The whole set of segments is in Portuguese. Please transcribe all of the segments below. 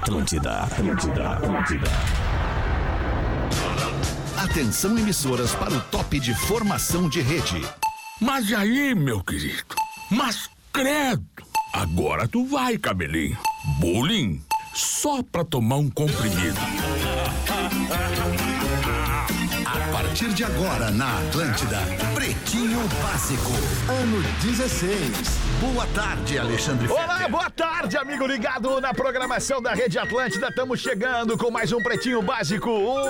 Atlântida. Atenção, emissoras, para o top de formação de rede. Mas aí, meu querido, mas credo, agora tu vai, cabelinho. Bullying só pra tomar um comprimido. A partir de agora na Atlântida, Pretinho Básico, ano 16. Boa tarde, Alexandre Fetter. Olá, boa tarde, amigo ligado na programação da Rede Atlântida. Estamos chegando com mais um Pretinho Básico,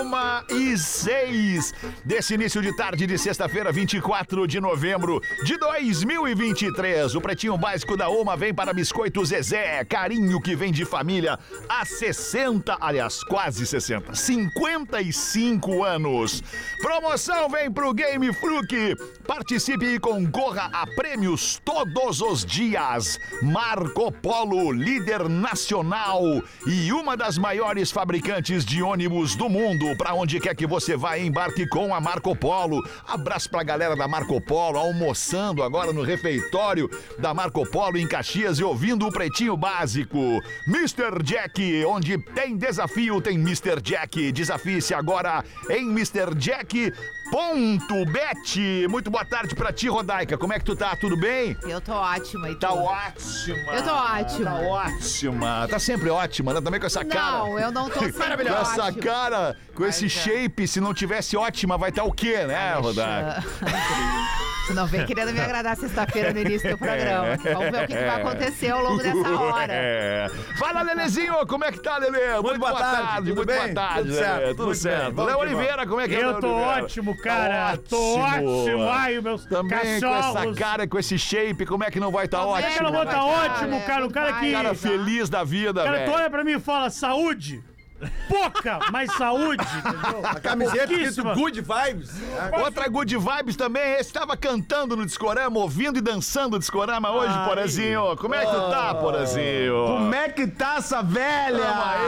1h06 desse início de tarde de sexta-feira, 24 de novembro de 2023. O Pretinho Básico da Uma vem para Biscoito Zezé, carinho que vem de família há 60, aliás, quase 60, 55 anos. Promoção vem pro Game Fruc. Participe e concorra a prêmios todos os dias. Marco Polo, líder nacional e uma das maiores fabricantes de ônibus do mundo. Para onde quer que você vá, embarque com a Marco Polo. Abraço pra galera da Marco Polo, almoçando agora no refeitório da Marco Polo em Caxias e ouvindo o Pretinho Básico. Mr. Jack, onde tem desafio, tem Mr. Jack. Desafie-se agora em MrJack.bet. Muito boa tarde pra ti, Rodaica. Como é que tu tá? Tudo bem? Eu tô ótima. E tu? Tá ótima. Eu tô ótima. Tá ótima. Tá sempre ótima, né? Também com essa cara. Não, eu não tô sempre ótima. Com essa cara, com esse shape, se não tivesse ótima, vai estar o quê, né, Rodaica? Tu não vem querendo me agradar sexta-feira no início do programa. Vamos ver o que vai acontecer ao longo dessa hora. Fala, Lelezinho, como é que tá, Lelê? Muito boa tarde. Tudo muito bem? boa tarde, Tudo certo, Lelê. Tudo certo. Léo Oliveira, como é que é? Eu tô ótimo, cara. Tô ótimo. Ai, meus também cachorros. Com essa cara, com esse shape, como é que não vai estar ótimo? Como é que eu não vou estar ótimo, cara? Um cara que... Cara feliz da vida, velho. Cara, tu olha pra mim e fala, saúde. Pouca, mas saúde, entendeu? A camiseta escrito Good Vibes. Outra Good Vibes também. Esse tava cantando no Discorama, ouvindo e dançando o Discorama hoje, Porazinho. Como é que tu tá, Porazinho? Como é que tá essa velha?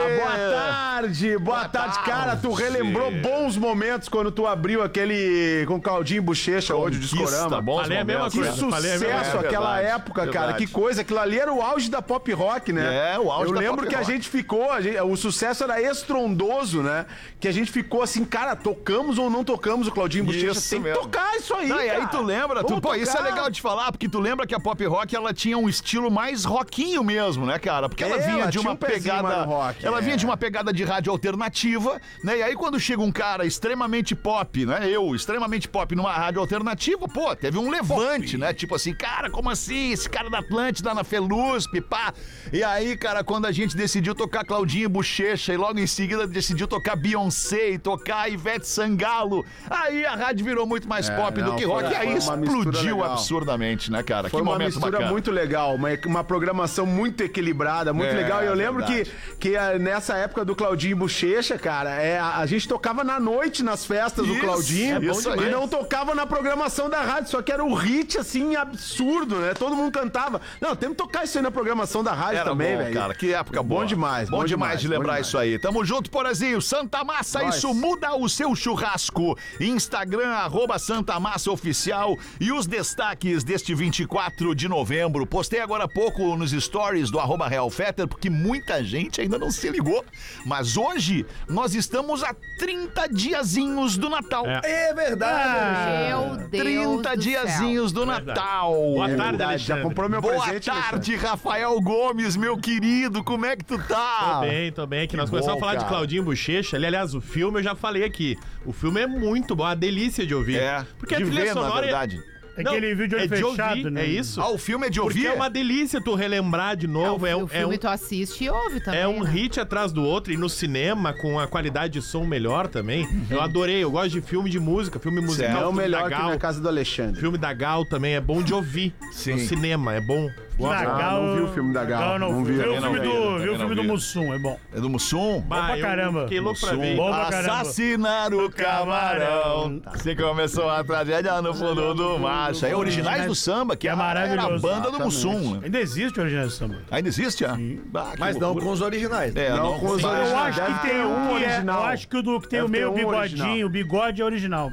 Boa tarde, cara. Tu relembrou bons momentos quando tu abriu aquele com Claudinho Bochecha hoje, o Discorama. Falei a mesma Que coisa. sucesso aquela época, cara. Que coisa. Aquilo ali era o auge da pop rock, né? É, o auge da Eu lembro pop que a rock. gente ficou, o sucesso era estrondoso, né? Que a gente ficou assim, cara, tocamos ou não tocamos o Claudinho Bochecha? Isso Tem que mesmo. tocar isso aí, Não, e aí cara. tu lembra, Vamos pô, isso é tocar. legal de falar, porque tu lembra que a pop rock, ela tinha um estilo mais rockinho mesmo, né, cara? Porque ela vinha ela de tinha uma um pezinho pegada, mais no rock, ela vinha de uma pegada de rádio alternativa, né? E aí quando chega um cara extremamente pop, né? Extremamente pop numa rádio alternativa, pô, teve um levante, né? Tipo assim, cara, como assim? Esse cara da Atlântida na Felusp, pá. E aí, cara, quando a gente decidiu tocar Claudinho Bochecha e logo em seguida decidiu tocar Beyoncé e tocar Ivete Sangalo, aí a rádio virou muito mais pop do que rock. E aí explodiu absurdamente, né, cara? Foi que uma momento mistura bacana. muito legal, uma programação muito equilibrada, muito legal. E eu lembro que nessa época do Claudinho Bochecha, cara, a gente tocava na noite nas festas do Claudinho isso e aí. não tocava na programação da rádio, só que era um hit, assim, absurdo, né? Todo mundo cantava. Não, temos que tocar isso aí na programação da rádio Era também, bom, velho. cara, que época boa. Bom demais. Bom demais de lembrar isso aí. Tamo junto, Porazinho. Santa Massa, Nós. isso muda o seu churrasco. Instagram, @Santa Massa Oficial. E os destaques deste 24 de novembro. Postei agora há pouco nos stories do @RealFetter, porque muita gente ainda não se ligou. Mas hoje nós estamos a 30 diazinhos do Natal. É verdade. Meu Deus 30 do diazinhos do Natal. Boa tarde, verdade, já Alexandre. comprou meu Boa presente? tarde, Rafael Gomes, meu querido. Como é que tu tá? Tô bem, que nós começamos a falar cara. de Claudinho Bochecha. Aliás, o filme eu já falei aqui. O filme é muito bom, uma delícia de ouvir. Porque de a trilha ver, na sonora verdade. Aquele vídeo é de fechado, ouvir, né? é isso? O filme é de ouvir? Porque é uma delícia tu relembrar de novo. O filme tu assiste e ouve também. É um né? hit atrás do outro, e no cinema, com a qualidade de som melhor também. Eu adorei, eu gosto de filme de música, filme musical. É o filme melhor da que Gal. na casa do Alexandre. Filme da Gal também é bom de ouvir. Sim. No cinema, é bom. não vi o filme da Gal, não vi. Viu o Também não filme vi, do, também viu o não filme do vi. Mussum, é bom. É do Mussum? pra eu caramba. Fiquei louco pra ver. Bom pra caramba. Assassinar o camarão. Assim começou a tragédia no fundo do mar. Isso aí é Originais do Samba, que É era a maravilhoso. banda do Mussum. Né? Ainda existe o Original Samba. Ainda existe, ah? Bah, que Mas não loucura. com os originais. Não com os sim. originais. Eu acho Deve que ter tem um que é. original. Eu acho que o do que tem Deve o meio ter um bigodinho, original. o bigode é original.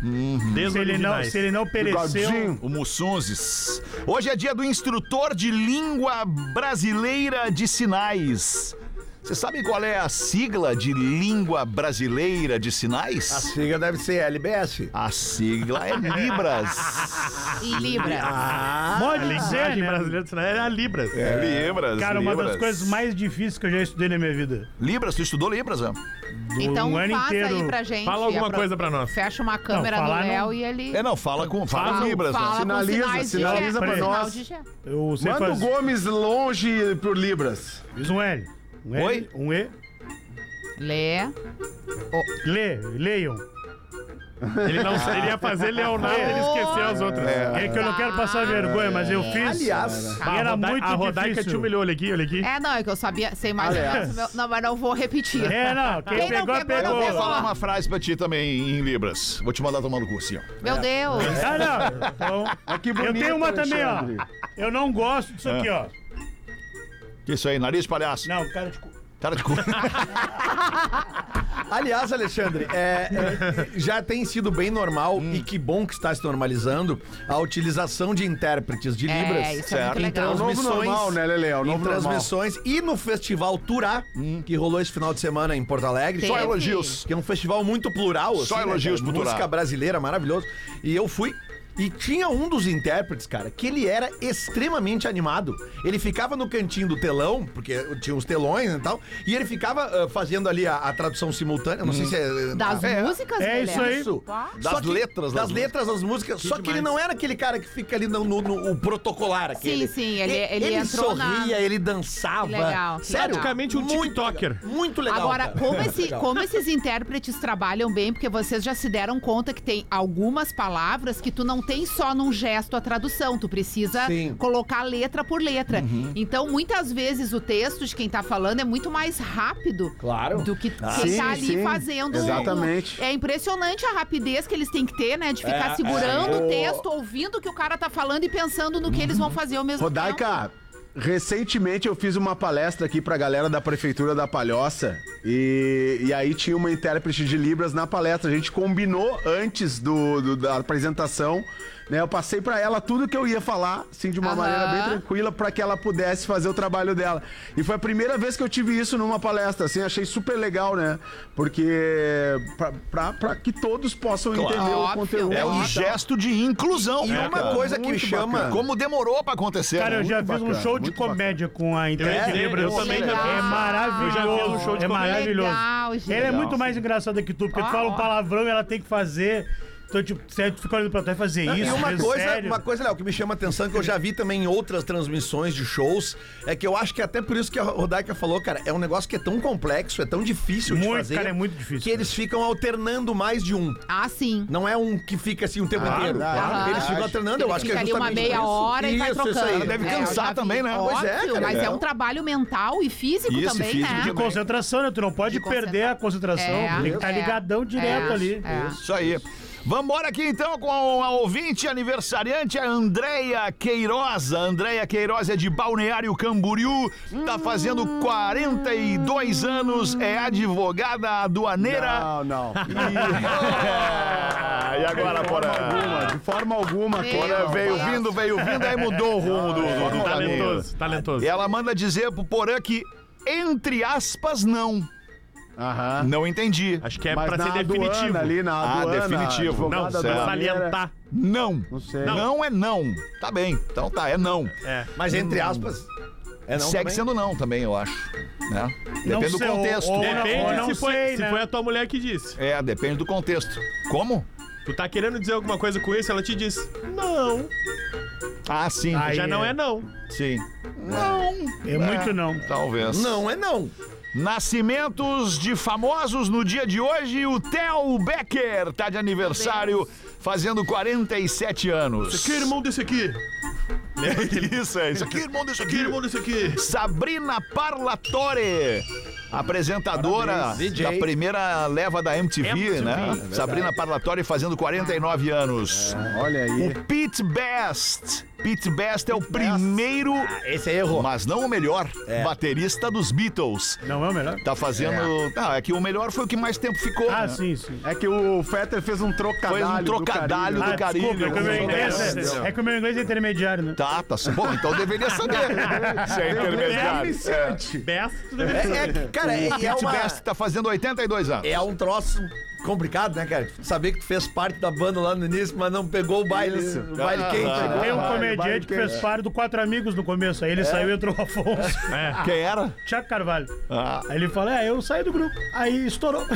Se ele não pereceu. Bigodinho. O Mussunzes. Hoje é dia do instrutor de língua brasileira de sinais. Vocês sabem qual é a sigla de Língua Brasileira de Sinais? A sigla deve ser LBS. A sigla é Libras. Libras. Pode A dizer, linguagem né? brasileira de sinal era Libras. Libras. Cara, uma Libras. das coisas mais difíceis que eu já estudei na minha vida. Libras, tu estudou Libras, né? Então Um ano faz inteiro. aí pra gente. Fala alguma coisa pra nós. Fecha uma câmera Não, no falar Léo não. e ele... Fala com Fala- Libras, né? fala com sinais de sinaliza gesto, pra sinal nós. de gesto. Eu sei Manda o fazer. Gomes longe por Libras. Fiz um L. Um L, Oi? um E. Lê. Leiam. Ele ia fazer Leonardo, ele esqueceu as outras. É que eu não quero passar vergonha, mas eu fiz. Aliás, E era muito a Rodaica difícil. te humilhou, olha aqui, olha aqui. É, não, é que eu sabia, sei mais ou menos. Não, mas não vou repetir. É, não, quem Quem não pegou, pegou, não pegou. pegou. Vou falar uma frase pra ti também em Libras. Vou te mandar tomar no cu, assim, ó. Meu Deus. Ah, não. Então, que bonito, eu tenho uma também, ó. Alexandre. Eu não gosto disso aqui, ó. Que isso aí, nariz de palhaço. Não, cara de cu. Cara de cu. aliás, Alexandre, já tem sido bem normal e que bom que está se normalizando a utilização de intérpretes de Libras. Isso é muito Em legal. É o novo transmissões, normal, né, Lele? É o em novo normal. transmissões e no Festival Turá, que rolou esse final de semana em Porto Alegre. Só Teve. elogios. Que é um festival muito plural, Só assim, elogios cara? pro Turá. Música brasileira, maravilhoso. E eu fui. E tinha um dos intérpretes, cara, que ele era extremamente animado. Ele ficava no cantinho do telão, porque tinha os telões e tal, e ele ficava fazendo ali a tradução simultânea, não sei se é... Das músicas, É Lelé? isso aí. Isso. Das Só que- letras das das letras das músicas. Só que ele não era aquele cara que fica ali no o protocolar. Aquele. sim, ele entrou sorria, na- ele dançava. Que legal, que Sério, Praticamente um muito TikToker. legal, muito legal. Agora, cara. como, Muito legal. como esses intérpretes trabalham bem, porque vocês já se deram conta que tem algumas palavras que tu não tem só num gesto a tradução, tu precisa Sim. colocar letra por letra. Então, muitas vezes o texto de quem tá falando é muito mais rápido Claro. do que quem Sim, tá ali sim, fazendo. exatamente. É impressionante a rapidez que eles têm que ter, né? De ficar segurando o texto, ouvindo o que o cara tá falando e pensando no que eles vão fazer ao mesmo tempo. Rodaica, recentemente eu fiz uma palestra aqui pra galera da Prefeitura da Palhoça e aí tinha uma intérprete de Libras na palestra. A gente combinou antes da apresentação, né? Eu passei pra ela tudo que eu ia falar, assim, de uma Aham. maneira bem tranquila pra que ela pudesse fazer o trabalho dela. E foi a primeira vez que eu tive isso numa palestra, assim, achei super legal, né? Porque pra que todos possam entender o Óbvio. conteúdo. É um e tal. gesto de inclusão. E né, uma cara? coisa que me Muito chama. bacana. Como demorou pra acontecer. Cara, né? eu já Muito fiz um bacana, show de muito comédia com a internet É, Libras. eu também já Legal. É maravilhoso. Eu já fiz um show de é comédia. maravilhoso. Legal, gente. Ela é muito mais engraçada que tu, porque tu fala um palavrão e ela tem que fazer. Então, tipo, tu fica olhando pra tu e fazer E isso. uma mesmo, sério. coisa, Léo, que me chama a atenção, que eu já vi também em outras transmissões de shows, é que eu acho que até por isso que a Rodaica falou, cara, é um negócio que é tão complexo, é tão difícil de Muito, fazer. cara, é muito difícil, Que eles ficam alternando mais de um. Ah, sim. Não é um que fica assim o tempo inteiro. Aham. Eles ficam alternando, eu Ele acho que é fica ali uma justamente meia isso. hora e vai Isso, trocando. Isso aí. Deve eu cansar já vi. também, né? Pois é, Óbvio, cara, mas é. é um trabalho mental e físico Isso, também, físico né? De concentração, né? Tu não pode De perder a concentração. É, tem que estar é, ligadão direto é, ali. é. Isso aí. Vambora aqui então com a ouvinte aniversariante, a Andréia Queiroz. A Andréia Queiroz é de Balneário Camboriú, tá fazendo 42 anos, é advogada aduaneira. Não. E agora, Porã? De forma alguma, Meu Porã. Porã veio vindo, aí mudou o rumo do caminho. Talentoso, talentoso. E ela manda dizer pro Porã que, entre aspas, não. Aham. Não entendi. Acho que é Mas pra na ser aduana definitivo. ali, na aduana, definitivo. Não, advogada pra aduaneira. salientar. Não. Não sei. Não é não. Tá bem. Então tá, é não. É. Mas entre aspas, é não Segue também? sendo não também, eu acho. Né? Não Depende do sei, contexto. ou Depende não se foi, sei, se né? foi a tua mulher que disse. É, depende do contexto. Como? Tu tá querendo dizer alguma coisa com isso, ela te disse. Não. Ah, sim. Aí Já não é não. Sim. É muito não. Talvez. Não, é não. Nascimentos de famosos no dia de hoje. O Theo Becker tá de aniversário, fazendo 47 anos. Que irmão desse aqui? Isso aqui, irmão desse Que irmão desse aqui? Sabrina Parlatore, apresentadora da primeira leva da MTV, né? Sabrina Parlatore fazendo 49 anos. Olha aí. O Pete Best Pete Best é o primeiro, Esse aí errou. mas não o melhor, baterista dos Beatles. Não é o melhor? Tá fazendo... Não, é que o melhor foi o que mais tempo ficou. Ah, né? sim, sim. É que o Fetter fez um trocadilho. Foi um trocadilho do carinho. Desculpa, é que o meu inglês é intermediário, né? Tá. Bom, então deveria saber. Se é intermediário. Best, Cara, Pete Best tá fazendo 82 anos. é um troço complicado, né, cara? Saber que tu fez parte da banda lá no início, mas não pegou o baile, o baile quente. Tem um vai, comediante que fez parte do Quatro Amigos no começo. Aí ele saiu e entrou o Afonso. Quem era? Tiago Carvalho. Ah. Aí ele falou: eu saí do grupo. Aí estourou.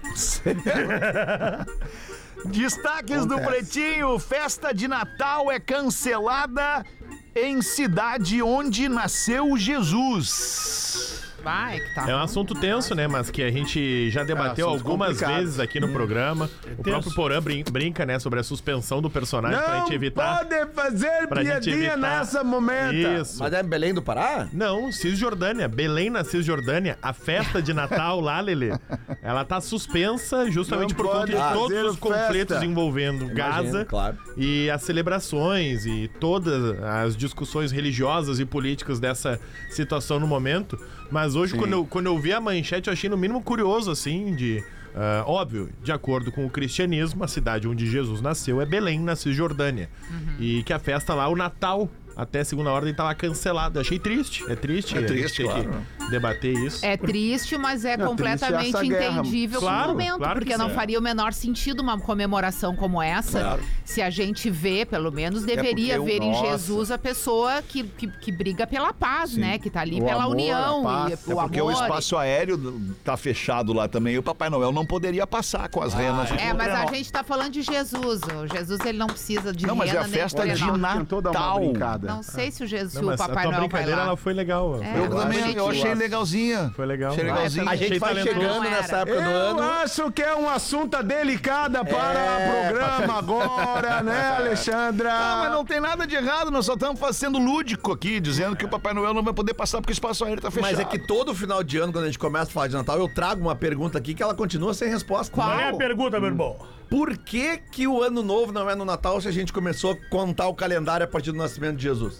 Destaques do Pretinho. Festa de Natal é cancelada em cidade onde nasceu Jesus. Vai, que tá. É um assunto tenso, né? Mas que a gente já debateu assunto algumas complicado. vezes aqui no programa. O próprio Porã brinca, né? Sobre a suspensão do personagem pra gente evitar. Pode fazer pra gente piadinha evitar. nessa momento. Isso. Mas é Belém do Pará? Não, Cisjordânia. Belém na Cisjordânia. A festa de Natal lá, Lelê, ela tá suspensa justamente Não por conta pode de todos fazer os conflitos festa. envolvendo Gaza claro. e as celebrações e todas as discussões religiosas e políticas dessa situação no momento. Mas hoje, quando eu vi a manchete, eu achei no mínimo curioso, assim, de... óbvio, de acordo com o cristianismo, a cidade onde Jesus nasceu é Belém, na Cisjordânia. E que a festa lá, o Natal, até segunda ordem, estava cancelado. Achei triste. É triste. É a gente triste, ter claro. que debater isso. É triste, mas é Não, completamente triste é essa guerra. entendível Claro, com o momento, claro que porque não sim. faria o menor sentido uma comemoração como essa. Se a gente vê, pelo menos, deveria porque ver em nossa. Jesus a pessoa que briga pela paz, né? Que tá ali O pela amor, união a e paz. o Porque amor. o espaço aéreo tá fechado lá também. E o Papai Noel não poderia passar com as renas. Mas a gente tá falando de Jesus. O Jesus, ele não precisa de Não, mas é rena a nem festa de renal. Tentou dar uma Natal. brincada. Não sei se o Jesus, Não, se o mas Papai a tua Noel vai brincadeira, lá. ela foi legal. É. Eu também, eu achei legalzinha. Foi legal. Achei legalzinho. A gente vai talentoso. chegando Não nessa era. época do ano. Eu acho que é um assunto delicada para o programa agora, né, Alexandra? Ah, mas não tem nada de errado, nós só estamos sendo lúdico aqui, dizendo que o Papai Noel não vai poder passar porque o espaço aéreo tá fechado. Mas é que todo final de ano, quando a gente começa a falar de Natal, eu trago uma pergunta aqui que ela continua sem resposta. Qual? Qual é a pergunta, meu irmão? Por que que o ano novo não é no Natal se a gente começou a contar o calendário a partir do nascimento de Jesus?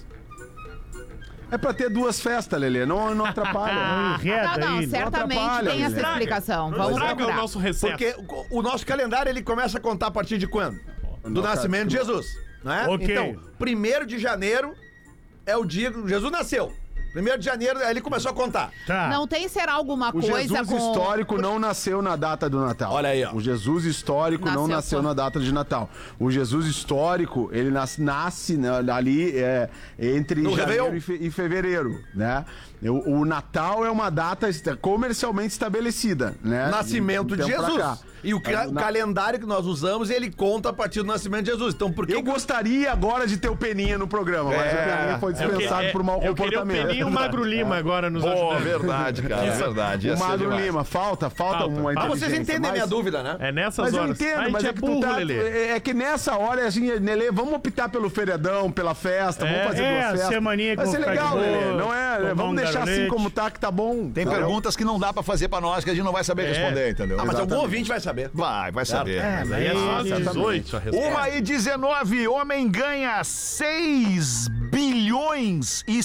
É pra ter duas festas, Lelê. Não atrapalha. Enreda Não, aí. certamente atrapalha, tem essa Lelê. explicação. Não Vamos estraga o procurar. nosso recesso. Porque o nosso calendário, ele começa a contar a partir de quando? Do nascimento de Jesus, não é? Ok. Então, 1º de janeiro é o dia que Jesus nasceu. 1º de janeiro, aí ele começou a contar. Tá. Não tem será alguma O coisa Jesus com... histórico não nasceu na data do Natal. Olha aí, ó. O Jesus histórico não nasceu quando? na data de Natal. O Jesus histórico, ele nasce né, ali entre No janeiro Réveillon. e fevereiro, né? O Natal é uma data comercialmente estabelecida, né? Nascimento de tempo pra cá. Jesus. E o calendário que nós usamos, ele conta a partir do nascimento de Jesus. Então, por que Eu gostaria agora de ter o Peninha no programa, mas o Peninha foi dispensado por mau Eu queria o comportamento. Peninho e o Magro Lima agora nos Pô, ajudando. verdade, cara. É verdade. O ia ser Magro demais. Lima, falta uma Ah, vocês inteligência, entendem a mas- minha dúvida, né? É nessas Mas eu horas. entendo, A gente mas é é que tu burro, tá. Lelê. É que nessa hora, assim, Lelê, vamos optar pelo feriadão, pela festa, vamos fazer duas festas. semaninha que Vai ser vou ficar legal, de boa, Lelê. Não é? tomar Vamos um deixar assim garolete. como tá, que tá bom. Tem perguntas que não dá pra fazer pra nós, que a gente não vai saber responder, entendeu? Ah, mas algum Exatamente. ouvinte vai saber. Vai saber. Aí é só às 18 a resposta. 1h19, homem ganha 6 bilhões e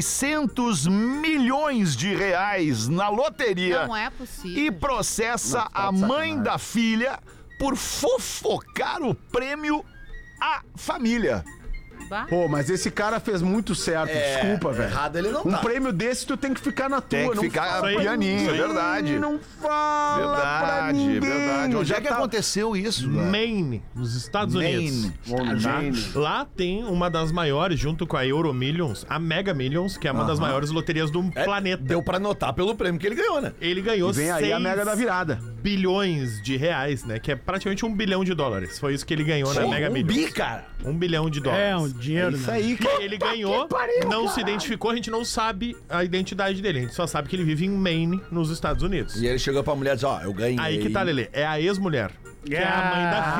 600 milhões de reais na loteria Não é possível. e processa Não, tá a de mãe sacanagem. da filha por fofocar o prêmio à família. Bah. Pô, mas esse cara fez muito certo, desculpa, velho. Errado ele não Um tá. prêmio desse tu tem que ficar na tua, Tem que não ficar fala pra pianinho, é ninguém, verdade. Não fala pra Verdade, ninguém. verdade. Onde Já é que tá- aconteceu isso? né? Maine, nos Estados Unidos. Maine. Lá tem uma das maiores, junto com a Euro Millions, a Mega Millions, que é uma das maiores loterias do planeta. Deu pra notar pelo prêmio que ele ganhou, né? Ele ganhou E vem aí a mega da virada. bilhões de reais, né? Que é praticamente $1 bilhão. Foi isso que ele ganhou na Mega Millions. Bi, cara. $1 bilhão. É, um dinheiro, Isso né? aí, E cara. aí ele ganhou, não se identificou, a gente não sabe a identidade dele. A gente só sabe que ele vive em Maine, nos Estados Unidos. E ele chegou pra mulher e disse, ó, eu ganhei. Aí que tá, Lelê. É a ex-mulher, que é a mãe da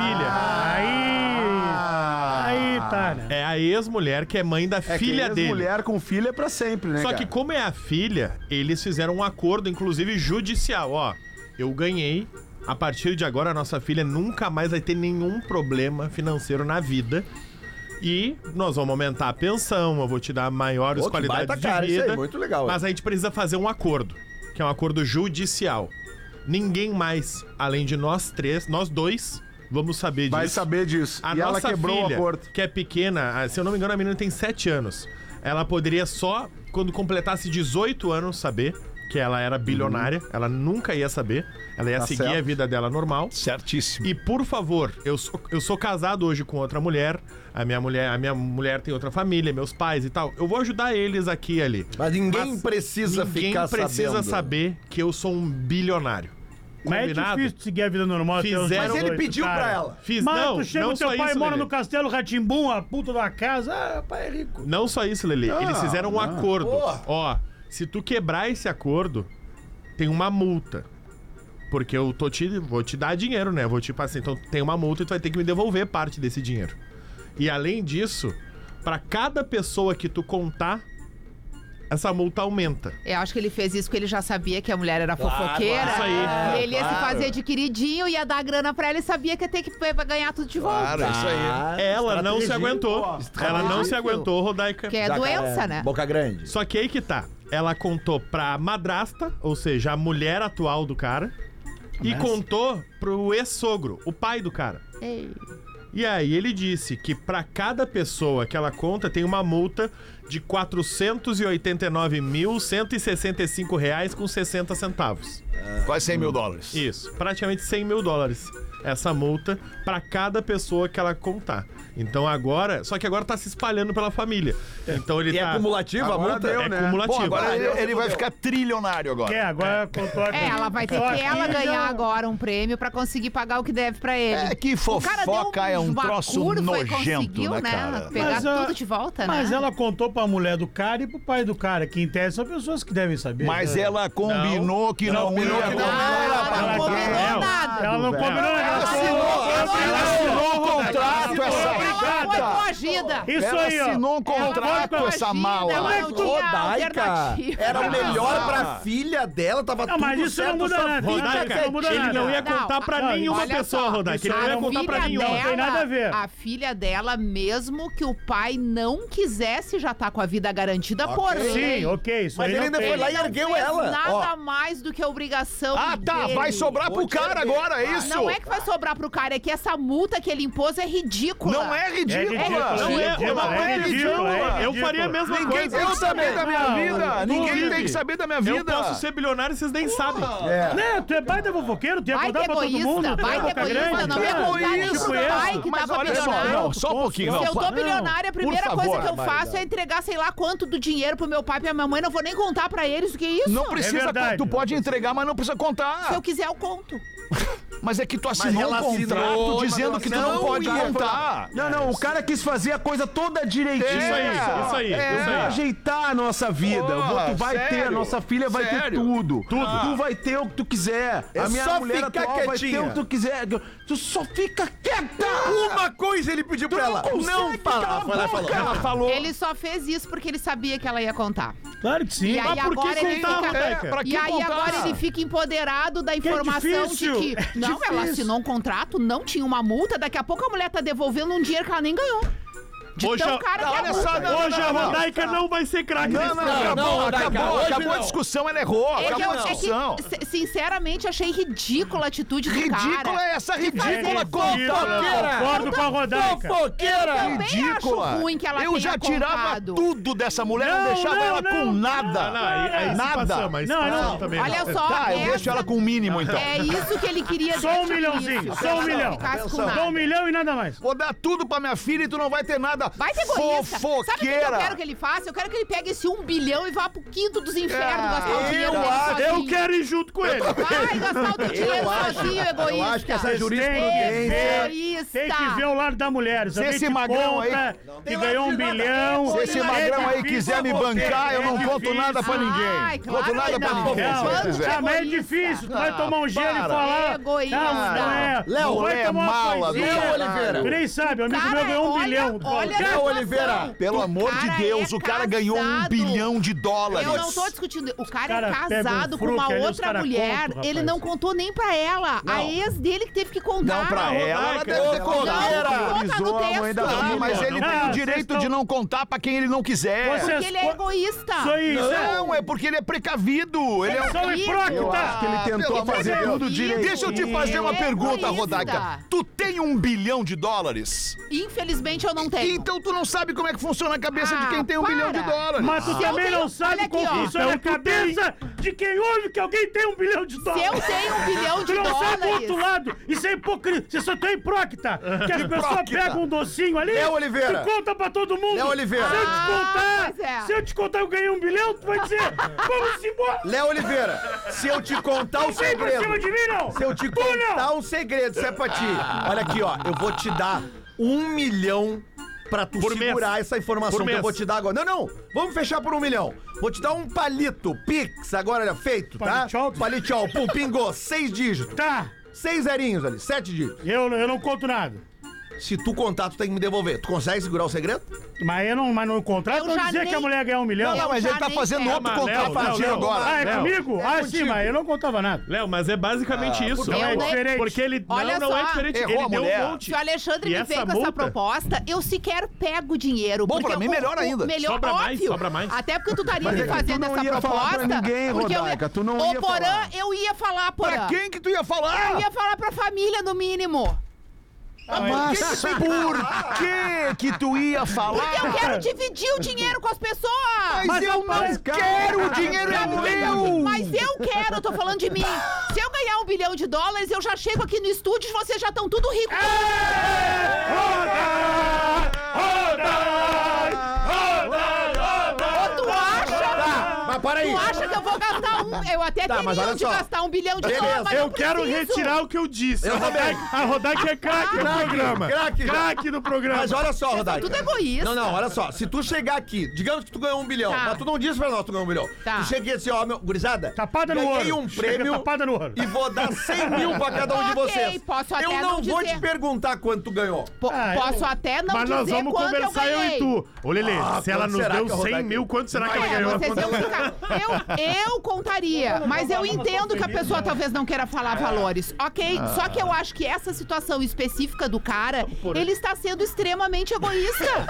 Aí tá, né? filha. É a ex-mulher que é mãe da filha dele. Mulher com filho é pra sempre, né, Só cara? que como é a filha, eles fizeram um acordo, inclusive judicial. Ó, eu ganhei. A partir de agora, a nossa filha nunca mais vai ter nenhum problema financeiro na vida. E nós vamos aumentar a pensão, eu vou te dar maiores Pô, que qualidades baita de cara, vida. isso aí, muito legal, Mas a gente precisa fazer um acordo, que é um acordo judicial. Ninguém mais, além de nós três, nós dois, vamos saber disso. Vai saber disso. A E ela nossa quebrou filha, o acordo. que é pequena, se eu não me engano, a menina tem 7 anos. Ela poderia só, quando completasse 18 anos, saber que ela era bilionária. Ela nunca ia saber. Ela ia Tá seguir certo. a vida dela normal. Certíssimo. E, por favor, eu sou casado hoje com outra mulher. A minha mulher tem outra família, meus pais e tal. Eu vou ajudar eles aqui e ali. Mas ninguém precisa ficar Ninguém precisa sabendo. saber que eu sou um bilionário. Mas é Combinado? difícil seguir a vida normal até os Fizeram- Mas ele 18, pediu cara. pra ela. Mas tu chega, não o teu só pai isso, mora Lelê. no Castelo Rá-Tim-Bum, a puta de uma casa. Ah, pai é rico. Não só isso, Lelê. Eles fizeram um acordo. Porra. Ó, se tu quebrar esse acordo, tem uma multa. Porque eu vou te dar dinheiro, né? Vou te passar. Então tem uma multa e tu vai ter que me devolver parte desse dinheiro. E além disso, pra cada pessoa que tu contar, essa multa aumenta. Eu acho que ele fez isso porque ele já sabia que a mulher era fofoqueira. isso aí. Ele ia se fazer de queridinho, ia dar grana pra ela e sabia que ia ter que ganhar tudo de volta. Claro, isso aí. Ela não se aguentou. Ela não se aguentou, Rodaica. Que é doença, né? Boca grande. Só que aí que tá. Ela contou pra madrasta, ou seja, a mulher atual do cara, e contou pro ex-sogro, o pai do cara. Ei. E aí ele disse que pra cada pessoa que ela conta tem uma multa de R$ 489.165,60. Quase 100 mil dólares. Isso, praticamente 100 mil dólares. Essa multa pra cada pessoa que ela contar. Então agora, só que agora tá se espalhando pela família. Então ele E é tá... cumulativa a Agora multa? deu, É né? cumulativo. Bom, agora Deus, ele vai fudeu. ficar trilionário agora. Agora contou aqui. Ela vai ter Só que ela aqui ganhar já- agora um prêmio pra conseguir pagar o que deve pra ele. É que O cara deu fofoca é um uma troço curva e nojento, conseguiu, né, cara? Pegar Mas, tudo de volta, né? Mas ela contou pra mulher do cara e pro pai do cara, que em tese são pessoas que devem saber. Mas ela combinou que não ia Não, ela não combinou nada. Ela não combinou nada. Ela assinou um contrato, essa Ela foi gata. coagida. Isso Ela aí, ó. assinou um contrato, Ela foi essa coagida, mala. ela não tinha Rodaica alternativa. era o melhor pra filha dela, tava Não, tudo mas isso certo. não muda só nada. fica Rodaica, Isso não muda ele nada. não ia Não, contar pra não, nenhuma olha pessoa, só, Rodaica. Ele não ia A contar pra filha nenhuma. Não tem nada a ver. A filha dela, mesmo que o pai não quisesse, já tá com a vida garantida por lei. Sim, ok. Isso Mas aí ele não ainda tem. foi lá e Não ergueu fez ela. nada Ó, mais do que a obrigação Ah, tá. dele. Vai sobrar pro cara agora, é isso? Não é que vai sobrar pro cara, é que essa multa que ele impôs é ridícula. Não é ridícula. Não é, ridículo, uma é coisa ridículo, é Eu ridículo. faria a mesma Ninguém coisa. tem que saber da minha Não, vida. tu Ninguém vive. tem que saber da minha Eu vida. posso ser bilionário, vocês nem sabem. Né, tu é baita fofoqueiro, tu ia Vai contar ter pra todo egoísta, mundo. tu vai é ter boca egoísta, grande. não é contar nem Tipo pro esse. pai que Mas tava olha só, bilionário. não, só um pouquinho. Se Não, eu tô Não, bilionária, a primeira por coisa favor, que eu faço é entregar sei lá quanto do dinheiro pro meu pai e pra minha mãe. Não vou nem contar pra eles o que é isso. Não precisa, verdade. tu pode entregar, mas não precisa Se contar. eu quiser, eu conto. Mas é que tu assinou ela um assinou, contrato mas dizendo ela que tu não não pode ia contar. Não, não, o cara quis fazer a coisa toda direitinho. Isso aí. Eu vou ajeitar a nossa vida. Porra, Tu vai ter, a sério? nossa filha vai ter Sério? tudo. Tudo. Tu vai ter o que tu quiser. É a minha só mulher ficar atual vai ter quietinha. o que tu quiser. Tu só fica quieta. uma coisa ele pediu pra ela. consegue Não fala. calar a Foi lá e falou. boca. Ela falou. Ele só fez isso porque ele sabia que ela ia contar. Claro que sim. E aí por que agora ele contar, fica... Rodaica? Pra que E aí contar? agora ele fica empoderado da informação difícil, de é que... Não, ela difícil. assinou um contrato, não tinha uma multa, daqui a pouco a mulher tá devolvendo um dinheiro que ela nem ganhou. De Hoje tão a- cara que é olha a só, multa. não, Hoje a Rodaica não vai ser craque Não, nesse não, programa. acabou, Rodaica, acabou, hoje acabou a não. discussão, ela errou. É que Acabou a eu, discussão. sinceramente, achei ridícula a atitude do cara. Ridícula é essa ridícula Eu concordo com a Rodaica. Fofoqueira. Também Ridícula. acho ruim que ela Eu tenha já tirava contado. tudo dessa mulher, não, Não, deixava não, ela com não. nada. Não, aí se Nada. passou, mas Não, passou não. também. Olha só, Tá, eu essa- deixo ela com o mínimo, então. É isso que ele queria Só um desde o milhãozinho, início, só que um ela não milhão. ficasse com Só nada. 1 milhão e nada mais. Vou dar tudo pra minha filha e tu não vai ter nada. Vai ter egoísta. Sabe o que eu Fofoqueira. quero que ele faça? Eu quero que ele pegue esse 1 bilhão e vá pro quinto dos infernos Ah, gastar o dinheiro eu dele acho- sozinho. Eu quero ir junto com ele. Vai gastar o teu dinheiro sozinho, egoísta. Eu acho que essa Vocês jurisprudência... Egoísta. Tem que ver o lado da mulher. Se esse magrão aí- que ganhou 1 bilhão. Se esse magrão aí quiser me bancar, eu não conto nada pra ninguém. Ai, Não claro conto nada que pra não. ninguém, se Bando ele de quiser. Ah, mas é egoísta. difícil. Tu vai tomar um gelo e para. falar. Egoísta. Não é. Léo, Tu vai mulher tomar uma mala do coisinha. Léo Oliveira. Tu nem sabe, o amigo meu ganhou 1 bilhão. olha Léo Oliveira. Pelo amor de Deus, o cara ganhou $1 bilhão. Eu não tô discutindo. O cara é casado com fruque uma ali, os outra cara mulher. contam, Ele rapaz. não contou nem pra ela. A ex dele que teve que contar. Não, pra ela deve ter contado. Não, tá no a mãe da texto. filha. Mas ele tem o direito de não contar pra quem ele não quiser. Porque ele é egoísta. Isso aí, Não, é porque ele é precavido. Ele é São Eu hipócritas. acho que ele tentou pelo fazer amor de tudo Deus. direito. Deixa eu te fazer uma Ele é pergunta, egoísta. Rodaica. Tu tem $1 bilhão? Infelizmente eu não tenho. Então tu não sabe como é que funciona a cabeça de quem tem $1 bilhão. Mas tu Se eu também tenho- não sabe olha aqui, como ó. funciona a Então tu cabeça de quem ouve que alguém tem $1 bilhão. Se eu tenho $1 bilhão Tu não sabe o outro dólares. lado. Isso é hipocrisia. Você só tem hipócrita. Que as pessoas Hipócrita. pegam um docinho ali. Léo Oliveira. Tu conta pra todo mundo. Léo Oliveira. Se eu te contar, pois é. se eu te contar eu ganhei $1 bilhão, tu vai dizer, vamos embora. Léo Oliveira, se eu te contar o Vem pra segredo. cima de mim, não. Se eu te Tu não. contar um segredo, isso é pra ti. Olha aqui, ó. Eu vou te dar $1 milhão pra tu Por segurar mês. essa informação Por que eu mês. vou te dar agora. Não. Vamos fechar por $1 milhão. Vou te dar um palito, Pix, agora olha, feito, tá? Palitchol? Palitchol, pum, pingou, 6 dígitos. Tá. 6 zerinhos ali, 7 dígitos. Eu não conto nada. Se tu contar, tu tem que me devolver. Tu consegue segurar o segredo? Mas no contrato Eu não já dizia nem- que a mulher ganhar $1 milhão. Não, mas já ele tá nem fazendo quero. outro Mas, contrato Léo, a partir de Léo, agora. Ah, é Léo. comigo? Ah, sim, contigo. mas eu não contava nada. Léo, mas é basicamente isso. Então é Eu nem- diferente. Porque ele. Olha não é só. diferente. Errou Ele a deu mulher. um monte. Se o Alexandre E me vem essa com essa multa? proposta, eu sequer pego o dinheiro. Bom, porque pra mim, o- melhor ainda. Melhor, Sobra mais, óbvio. sobra mais. Até porque tu estaria Mas me é que tu fazendo não essa ia falar proposta. pra ninguém, porque eu Rodaica, tu não Ô, ia Porã, falar. eu ia falar, Porã. Pra quem que tu ia falar? Eu ia falar pra família, no mínimo. Mas por que tu ia falar? Porque eu quero dividir o dinheiro com as pessoas. Mas eu não quero, o dinheiro é meu! Mas eu quero, eu tô falando de mim. Se eu ganhar $1 bilhão, eu já chego aqui no estúdio e vocês já estão tudo ricos. Ou tu acha? Mas para aí. Tu acha que eu vou gastar eu até Tá, mas teria olha de só. gastar $1 bilhão, Beleza, mas Eu não quero preciso. retirar o que eu disse. Eu também. A Rodaica é craque do programa. Craque. Craque do programa. Mas olha só, Rodaica. tudo egoísta. Não, olha só. Se tu chegar aqui, digamos que tu ganhou $1 bilhão, Tá. mas tu não disse pra nós que tu ganhou $1 bilhão. Tá. Tu chega aqui assim, ó, meu, gurizada, Tapada no ganhei ouro. um Chega prêmio tapada no ouro. e vou dar 100 mil pra cada um de Ok, vocês. posso até eu não não vou dizer. te perguntar quanto tu ganhou. Posso até não Mas dizer nós vamos quanto conversar eu eu ganhei. e tu. Ô, Lelê, se ela quanto nos será deu que a 100 Rodaica- mil, quanto será que ela É, ganhou? vocês iam ficar. Eu contaria, mas eu entendo que a pessoa talvez não queira falar valores, ok? Só que eu acho que essa situação específica do cara, ele está sendo extremamente egoísta.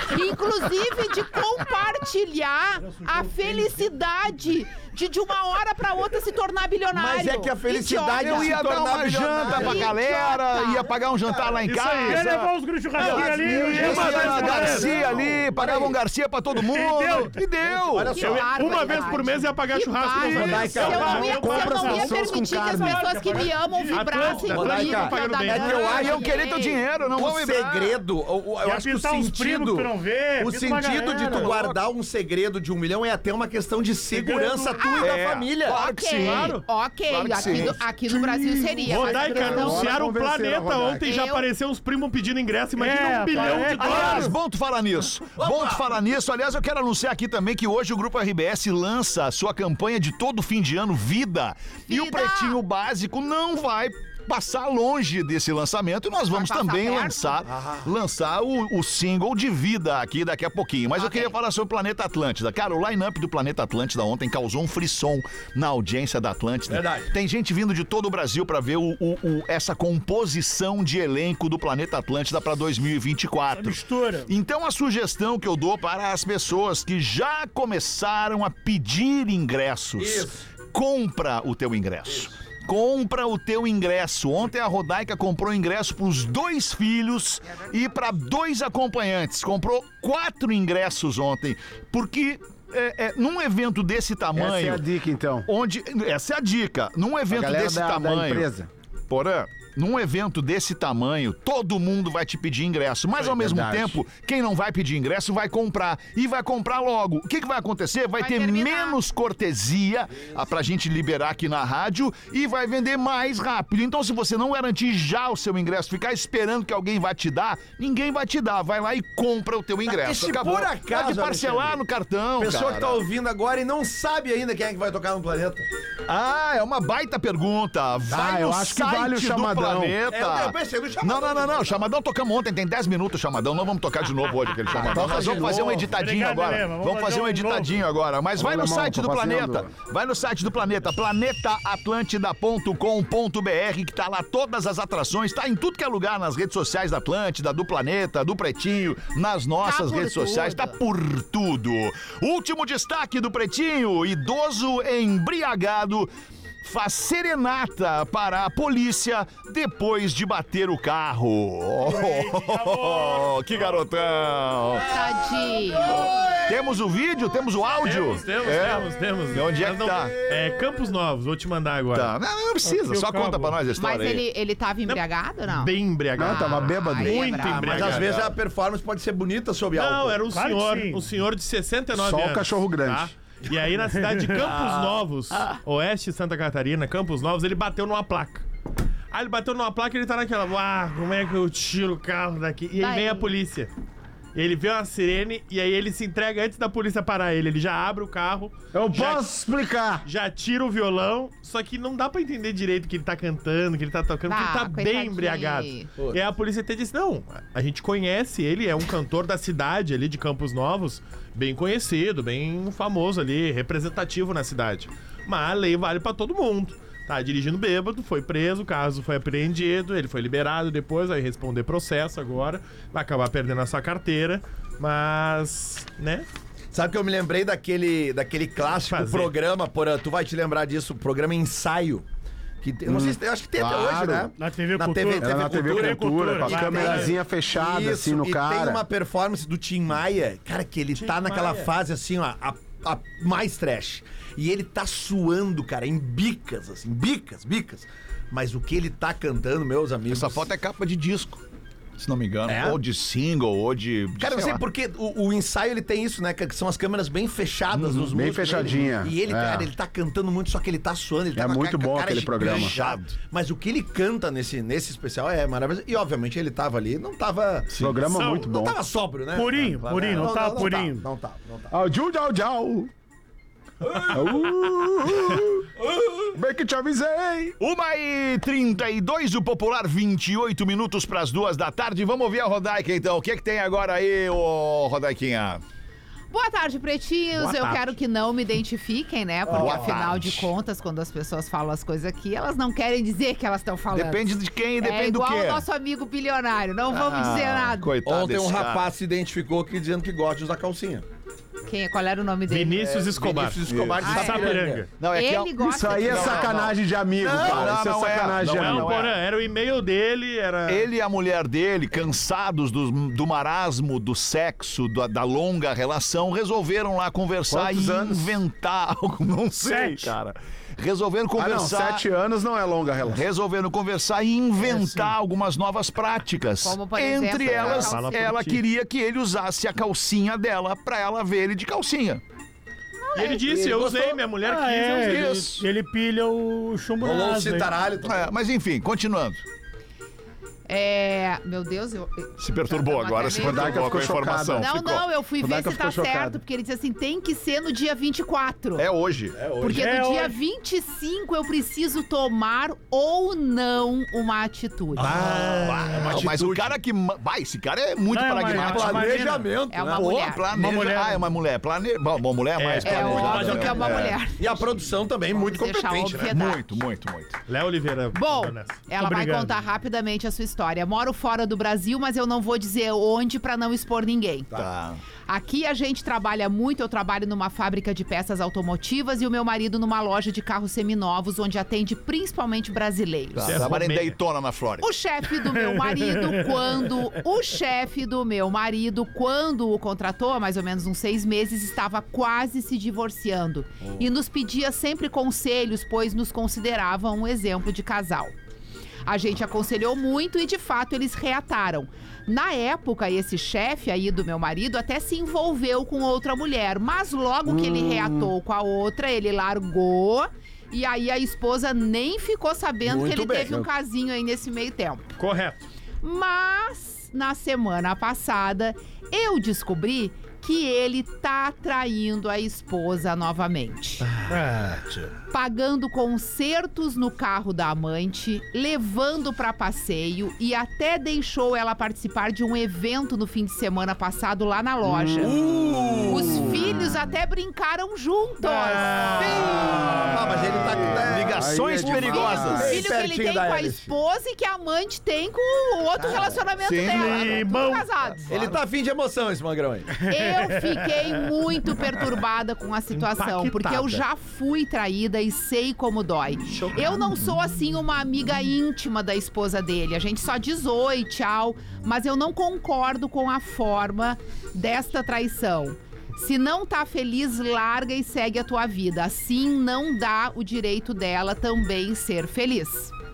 Inclusive de compartilhar a felicidade de uma hora pra outra se tornar bilionário. Mas é que a felicidade Idiota. Eu ia se dar tornar uma janta pra bilionário. galera, Idiota. ia pagar um jantar lá em Ia casa. levar os grus churrasquinhos ali. Ia pagar a Garcia ali, pagava um Garcia pra todo mundo. E deu. Olha Que só. Uma vez por mês ia pagar Que churrasco com os barbaridade. amigos. Eu não ia, compra eu não ia as pessoas com permitir que as carne. pessoas que me amam vibrassem Atlântida, comigo. Rodaica, que eu pagando bem. dar É que eu acho- Iam querer teu dinheiro, não vou O vibrar. segredo, eu Ia acho que o pintar uns primos sentido, que tu não vê, o pinta uma sentido de tu galera. guardar um segredo de $1 milhão é até uma questão de segurança tua e da família. Claro que sim. Ok, Claro que sim. aqui no Brasil seria. mas Rodaica, questão- anunciaram o convenceram a Planeta Rodaica. ontem, já Eu- apareceu uns primos pedindo ingresso. Imagina É, $1 bilhão de Planeta. dólares. Aliás, bom tu falar nisso. Bom tu falar nisso. Aliás, eu quero anunciar aqui também que hoje o Grupo RBS lança a sua campanha de todo fim de ano, Vida. E o Vida. Pretinho Básico não vai passar longe desse lançamento e nós vamos passar também perto? lançar o single de Vida aqui daqui a pouquinho. Mas eu Ok. queria falar sobre o Planeta Atlântida. Cara, o line-up do Planeta Atlântida ontem causou um frisson na audiência da Atlântida. Verdade. Tem gente vindo de todo o Brasil pra ver essa composição de elenco do Planeta Atlântida pra 2024. Mistura. Então a sugestão que eu dou para as pessoas que já começaram a pedir ingressos, Isso. compra o teu ingresso. Compra o teu ingresso. Ontem a Rodaica comprou ingresso para os 2 filhos e para 2 acompanhantes. Comprou 4 ingressos ontem, porque num evento desse tamanho, Essa é a dica, então. essa é a dica. Num A evento galera desse da tamanho, empresa. Porã, num evento desse tamanho, todo mundo vai te pedir ingresso. Mas ao mesmo verdade. tempo, quem não vai pedir ingresso vai comprar. E vai comprar logo. O que vai acontecer? Vai ter terminar. menos cortesia pra gente liberar aqui na rádio e vai vender mais rápido. Então, se você não garantir já o seu ingresso, ficar esperando que alguém vai te dar, ninguém vai te dar. Vai lá e compra o teu ingresso. e se por acaso, Pode parcelar Alexandre, no cartão, Pessoa cara. que tá ouvindo agora e não sabe ainda quem é que vai tocar no planeta. Ah, é uma baita pergunta. Vai eu no acho que site vale o do chamadão. Planeta. Eu pensei no Chamadão. Não. Chamadão tocamos ontem, tem 10 minutos o Chamadão. Não vamos tocar de novo hoje aquele Chamadão. Nós vamos fazer um editadinho Obrigado, agora. Lema. Vamos fazer um editadinho agora. Mas vai no site do Planeta. Vai no site do Planeta, planetaatlântida.com.br, que tá lá todas as atrações, tá em tudo que é lugar, nas redes sociais da Atlântida, do Planeta, do Pretinho, nas nossas redes sociais, tá por tudo. Último destaque do Pretinho: idoso embriagado faz serenata para a polícia depois de bater o carro. Que garotão! Tadinho. Temos o vídeo? Temos o áudio? Temos. E onde é Mas que tá? É Campos Novos, vou te mandar agora. Tá. Não precisa, só conta pra nós a história Mas aí. ele tava embriagado ou não? Bem embriagado. Não, tava bêbado. Aí é Muito brabo. embriagado. Mas às vezes a performance pode ser bonita sob álcool. Não, era Claro que sim. um senhor de 69 Só o anos. cachorro grande. Tá? E aí na cidade de Campos Novos, oeste de Santa Catarina, Campos Novos, ele bateu numa placa. Aí ele bateu numa placa e ele tá naquela, como é que eu tiro o carro daqui? E aí Daí. vem a polícia. Ele vê uma sirene e aí ele se entrega antes da polícia parar ele. Ele já abre o carro. Eu já, posso explicar. já tira o violão, só que não dá pra entender direito que ele tá cantando, que ele tá tocando, porque ele tá bem coitadinho. embriagado. E aí a polícia até disse, não, a gente conhece ele, é um cantor da cidade ali de Campos Novos, bem conhecido, bem famoso ali, representativo na cidade. Mas a lei vale pra todo mundo. Tá dirigindo bêbado, foi preso, o caso foi apreendido, ele foi liberado depois, vai responder processo agora, vai acabar perdendo a sua carteira, mas, né? Sabe que eu me lembrei daquele clássico programa, Porã, tu vai te lembrar disso, o programa Ensaio. Que eu não sei se, eu acho que tem até hoje, né? Na TV Na Cultura. TV Era na TV Cultura, com a Vai, câmerazinha fechada Isso, assim no e cara. tem uma performance do Tim Maia, cara, que ele tá naquela fase assim, ó, a mais trash. E ele tá suando, cara, em bicas, assim, bicas. Mas o que ele tá cantando, meus amigos... Essa foto é capa de disco, se não me engano. É? Ou de single, ou de... Cara, eu sei sei lá. porque o ensaio ele tem isso, né? Que são as câmeras bem fechadas nos bem músicos fechadinha. dele. E ele, É. cara, ele tá cantando muito, só que ele tá suando. Ele tá É com a muito cara- bom cara aquele programa. fechado. Mas o que ele canta nesse especial é maravilhoso. E, obviamente, ele tava ali, não tava... Programa muito Não bom. tava sóbrio, né? Purinho, não tava purinho. Não tava. Ah, tchau. Bem que te avisei. 1h32, o Popular, 28 minutos para as 2 da tarde. Vamos ouvir a Rodaica, então. O que é que tem agora aí, ô Rodaiquinha? Boa tarde, pretinhos. Boa Eu tarde. quero que não me identifiquem, né? Porque Boa afinal tarde. de contas, quando as pessoas falam as coisas aqui, elas não querem dizer que elas estão falando. Depende de quem, É depende do igual quê. o nosso amigo bilionário. Não vamos dizer nada. Coitado Ontem um desse cara. rapaz se identificou aqui dizendo que gosta de usar calcinha. Qual era o nome dele? Vinícius Escobar. Vinícius Escobar de Ah, é. Sapiranga. Não, é que Ele gosta Isso aí é de... sacanagem de amigo, cara. Isso é não é. sacanagem de Não é, amigo. Não, Porã, era o e-mail dele, era... ele e a mulher dele, cansados do marasmo, do sexo, da longa relação, resolveram lá conversar Quantos e anos? inventar algo. Não sei, 7. cara. Resolveram Ah, não, conversar. 7 anos não é longa relação. Resolveram conversar e inventar algumas novas práticas. Como, por Entre exemplo, elas, Fala por ela ti. queria que ele usasse a calcinha dela pra ela ver ele de calcinha. E ele disse, eu usei, minha mulher quis, eu usei. Isso. Ele pilha o chumbo Rolou um na asa, hein? citaralho. Mas enfim, continuando. Meu Deus, eu... Se perturbou Já agora, tamo se até meio- perturbou com a ficou informação. chocada. Não, Ficou. não, eu fui ver Rodaica se tá ficou certo, chocado. porque ele disse assim, tem que ser no dia 24. É hoje. Porque É no dia hoje. 25 eu preciso tomar ou não uma atitude. Mas o cara que. Vai, esse cara é muito Não, é uma- pragmático. é uma Planejamento, É uma né? mulher. Planeja. Uma mulher. Ah, é uma mulher. Bom, mulher é mais É planejada. óbvio que é uma mulher. E a produção também muito Vamos deixar competente, né? obviedade. Muito. Léo Oliveira. Bom, mandou nessa. ela vai Obrigado. contar rapidamente a sua história. Moro fora do Brasil, mas eu não vou dizer onde pra não expor ninguém. Tá. Aqui a gente trabalha muito, eu trabalho numa fábrica de peças automotivas e o meu marido numa loja de carros seminovos, onde atende principalmente brasileiros. Você é Trabalha em Romênia. Daytona, na Flórida. O chefe do meu marido, quando o contratou, há mais ou menos uns 6 meses, estava quase se divorciando. E nos pedia sempre conselhos, pois nos considerava um exemplo de casal. A gente aconselhou muito e, de fato, eles reataram. Na época, esse chefe aí do meu marido até se envolveu com outra mulher, mas logo que ele reatou com a outra, ele largou. E aí a esposa nem ficou sabendo Muito que ele bem. teve um casinho aí nesse meio tempo. Correto. Mas, na semana passada, eu descobri que ele tá traindo a esposa novamente. Pagando consertos no carro da amante, levando pra passeio e até deixou ela participar de um evento no fim de semana passado lá na loja. Os filhos até brincaram juntos. Mas ele tá... Ligações perigosas. O filho que ele tem com a esposa e que a amante tem com o outro relacionamento dela. Tudo casados. Ele tá afim de emoção, esse magrão aí. Eu fiquei muito perturbada com a situação, porque eu já fui traída e sei como dói. Eu não sou, assim, uma amiga íntima da esposa dele. A gente só diz oi, tchau, mas eu não concordo com a forma desta traição. Se não tá feliz, larga e segue a tua vida. Assim não dá o direito dela também ser feliz.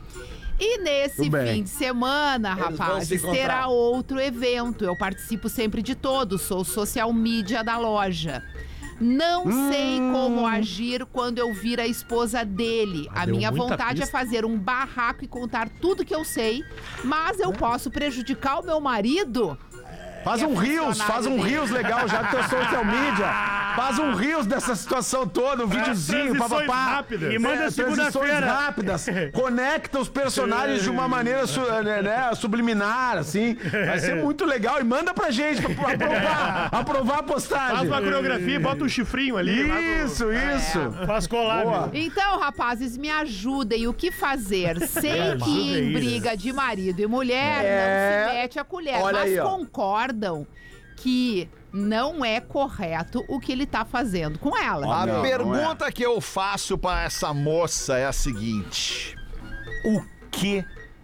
E nesse fim de semana, rapazes, terá outro evento. Eu participo sempre de todos, sou social media da loja. Não sei como agir quando eu vir a esposa dele. A minha vontade é fazer um barraco e contar tudo que eu sei, mas eu posso prejudicar o meu marido? Faz um rios legal, já que tu é social media. Faz um rios dessa situação toda, um videozinho, papapá. E manda segunda-feira. Rápidas. Conecta os personagens de uma maneira subliminar, assim. Vai ser muito legal. E manda pra gente, pra aprovar a postagem. Faz uma coreografia e bota um chifrinho ali. Isso. Faz collab. Então, rapazes, me ajudem. O que fazer? Sei que em briga de marido e mulher não se mete a colher, Olha mas aí, ó. concordam que não é correto o que ele tá fazendo com ela. A pergunta que eu faço pra essa moça é a seguinte: o que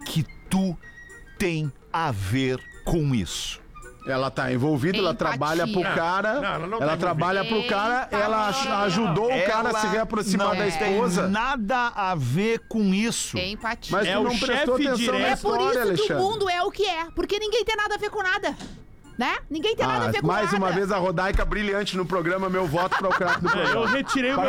tu tem a ver com isso? Ela tá envolvida, ela trabalha pro cara. Ela trabalha pro cara, ela ajudou o cara a se reaproximar da esposa. Tem nada a ver com isso. Empatia. Mas É tu o não prestou chefe atenção na direto. É por história, isso que o Alexandre. mundo é o que é. Porque ninguém tem nada a ver com nada. Né? Ninguém tem nada a ver com mais nada. uma vez a Rodaica brilhante no programa, meu voto para o craque do programa. Eu retirei o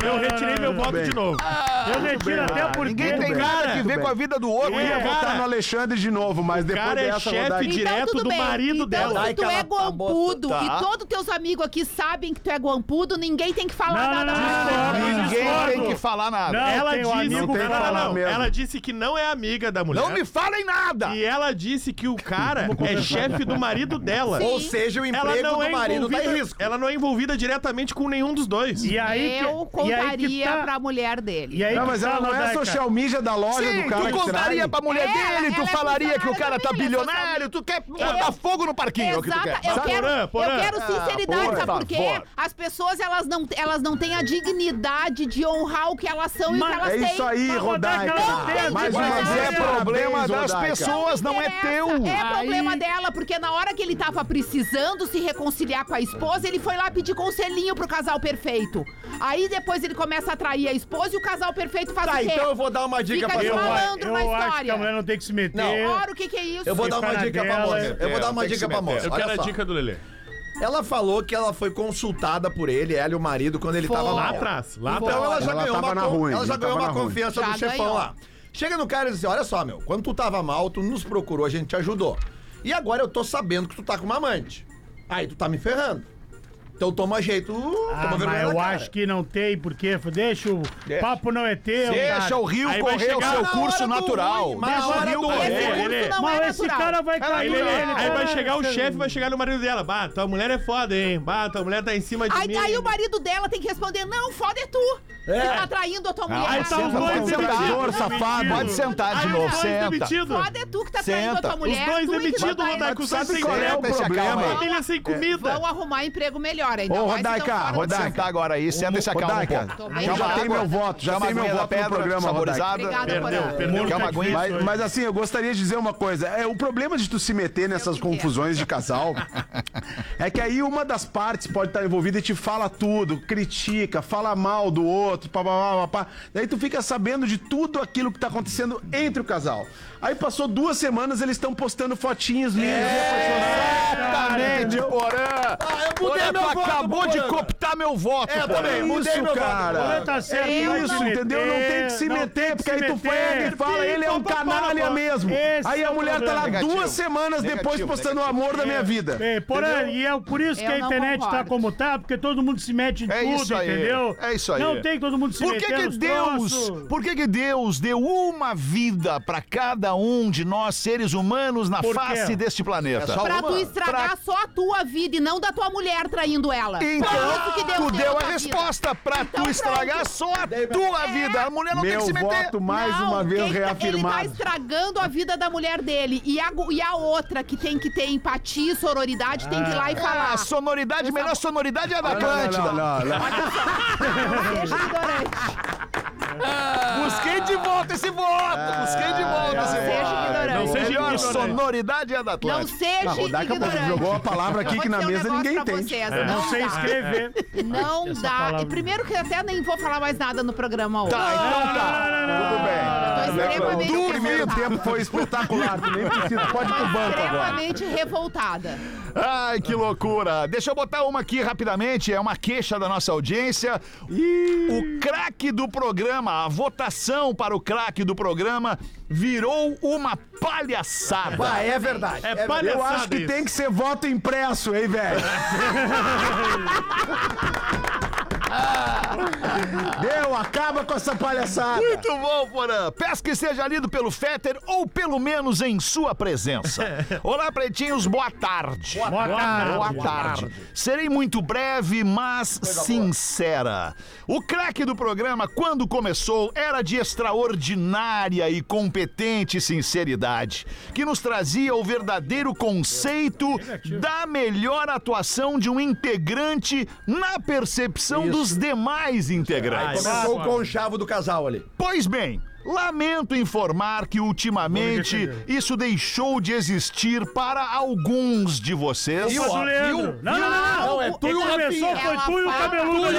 meu voto bem. de novo. Eu retiro até porque... Ninguém tem nada que ver com a vida do outro. Eu ia votar no Alexandre de novo, mas O depois cara é dessa chefe Rodaica... direto tudo do bem. marido então, dela. se tu é guampudo Tá. e todos teus amigos aqui sabem que tu é guampudo, ninguém tem que falar Não, nada. Ninguém tem que falar nada. Não, Ela tem um disse amigo que que fala não. mesmo. Ela disse que não é amiga da mulher. Não me falem nada! E ela disse que o cara é chefe do marido dela. Ou seja, o emprego do marido tá em risco. Ela não é envolvida diretamente com nenhum dos dois. E aí Eu contaria pra mulher dele. E aí Não, que mas tá, ela não é Rodaica. social media da loja Sim, do cara tu que contaria trai. pra mulher dele, tu ela é falaria que o cara tá funcionária também, bilionário, tu quer botar fogo no parquinho, é o que tu quer. Eu quero, Porã. eu quero sinceridade, por sabe por quê? favor. As pessoas, elas não têm a dignidade de honrar o que elas são e o que elas É têm. isso aí, Mas, Rodaica. Rodaica, Mais uma Mas vez, é problema das Rodaica. pessoas, não é teu. É problema Aí- dela, porque na hora que ele tava precisando se reconciliar com a esposa, ele foi lá pedir conselhinho pro casal perfeito. Aí depois ele começa a trair a esposa e o casal perfeito faz Tá, o quê? então eu vou dar uma dica Fica pra de tua malandro na Eu acho que história. a mulher não tem que se meter. Não. Ora, o que é isso? Eu vou dar uma Fica na dica pra dela. moça. Eu vou dar uma Tem que dica se pra meter. moça. Eu Olha quero a só. dica do Lelê. Ela falou que ela foi consultada por ele, ela e o marido, quando ele Foi. tava Lá mal. atrás. Então ela já Ela ganhou tava uma, na ruim, ela já ela ganhou tava uma na ruim. confiança Já do chefão ganhou. lá. Chega no cara e diz assim, olha só, meu, quando tu tava mal, tu nos procurou, a gente te ajudou. E agora eu tô sabendo que tu tá com uma amante. Aí tu tá me ferrando. Então toma jeito, toma vergonha Mas na eu cara. acho que não tem, porque deixa o papo não é teu. Deixa cara. o rio Aí vai correr o chegar seu na curso hora do natural. ruim, mas Deixa na o hora rio do Esse correr. curso Lelê. não Mas é esse natural. cara vai cair. Aí vai chegar o chefe e vai chegar no marido dela. Bah, tua mulher é foda, hein? Bah, tua mulher tá em cima de mim. Aí o marido dela tem que responder, não, foda é tu. Que tá traindo a tua mulher. Aí tá os dois Pode sentar. demitidos. safado. Pode sentar de Aí novo, os dois senta. demitidos. Foda é tu que tá traindo a Senta. tua Os mulher. Os dois tu é que demitidos, tá traindo. Rodaica. Os dois sem qual é o emprego. problema? Família sem comida. Vão arrumar emprego melhor ainda. Ô, mais se Rodaica, tão fora do Rodaica. Brasil. Sentar agora aí, senta e se acalma um Rodaica, pouco. Tô bem já água. tem meu voto, já Quer uma tem meu aguinha da voto no pedra, programa, Rodaica. saborizada? Obrigada, Porã. Perdeu. Quer uma aguinha? Mas assim, eu gostaria de dizer uma coisa. O problema de tu se meter nessas confusões de casal é que aí uma das partes pode estar envolvida e te fala tudo, critica, fala mal do outro. outro, pá. Daí tu fica sabendo de tudo aquilo que tá acontecendo entre o casal. Aí passou 2 semanas, eles estão postando fotinhos lindos e apaixonados. Exatamente, Porã! eu mudei meu voto, acabou de Porã. cooptar meu voto, Eu também, mudei Isso, meu cara. Porã tá certo. Eu Isso, não- entendeu? Não tem que se meter, porque aí tu pega e fala, ele é um canalha mesmo. Esse Aí é a o mulher tá lá problema. 2 semanas depois postando o amor da minha vida. Porã, e é por isso que Eu a não internet tá concordo. como tá, porque todo mundo se mete em É tudo, isso aí, entendeu? é isso aí. Não tem que todo mundo se Por meter que nos Deus, por que Deus deu uma vida pra cada um de nós seres humanos na Por quê? face deste planeta? Pra tu estragar só a tua vida e não da tua mulher traindo ela. Então, Por isso que Deus tu deu a tua vida. resposta pra Então, tu estragar pronto. só a tua vida. A mulher não tem Meu que se meter. voto mais Não, uma vez Ele tá reafirmado. estragando a vida da mulher dele. E a outra que tem que ter empatia e sororidade tem que ir lá e falar. A sonoridade, melhor sonoridade é a da Atlântida. Não. Não seja ignorante. Busquei de volta esse voto. Busquei de volta esse Seja voto. ignorante. Não seja Melhor ignorante. sonoridade é a da Não Atlântida. seja O Rodaica ignorante. jogou a palavra aqui Eu que vou na dizer um mesa negócio ninguém pra entende. vocês, Não sei dá. escrever. Não Essa dá. palavra. E primeiro que eu até nem vou falar mais nada no programa hoje. Tá, então tá. Tudo bem. Tô extremamente O primeiro revoltada. tempo foi espetacular, tu nem precisa, pode ir pro banco agora. Extremamente revoltada. Ai, que loucura. Deixa eu botar uma aqui rapidamente, é uma queixa da nossa audiência. O craque do programa, a votação para o craque do programa virou uma palhaçada. É verdade. É verdade. palhaçada Eu acho que isso. tem que ser voto impresso, hein, velho? Deu, acaba com essa palhaçada. Muito bom, Porã. Peço que seja lido pelo Fetter ou pelo menos em sua presença. Olá, pretinhos, boa tarde. Boa tarde. Serei muito breve, mas sincera. O craque do programa, quando começou, era de extraordinária e competente sinceridade, que nos trazia o verdadeiro conceito da melhor atuação de um integrante na percepção dos demais integrantes. Começou com o chavo do casal ali. Pois bem, lamento informar que ultimamente isso deixou de existir para alguns de vocês. Culpa do Leandro. Não, é tu e o começou, Rafinha. foi tu e o Ela cabeludo fala. ali.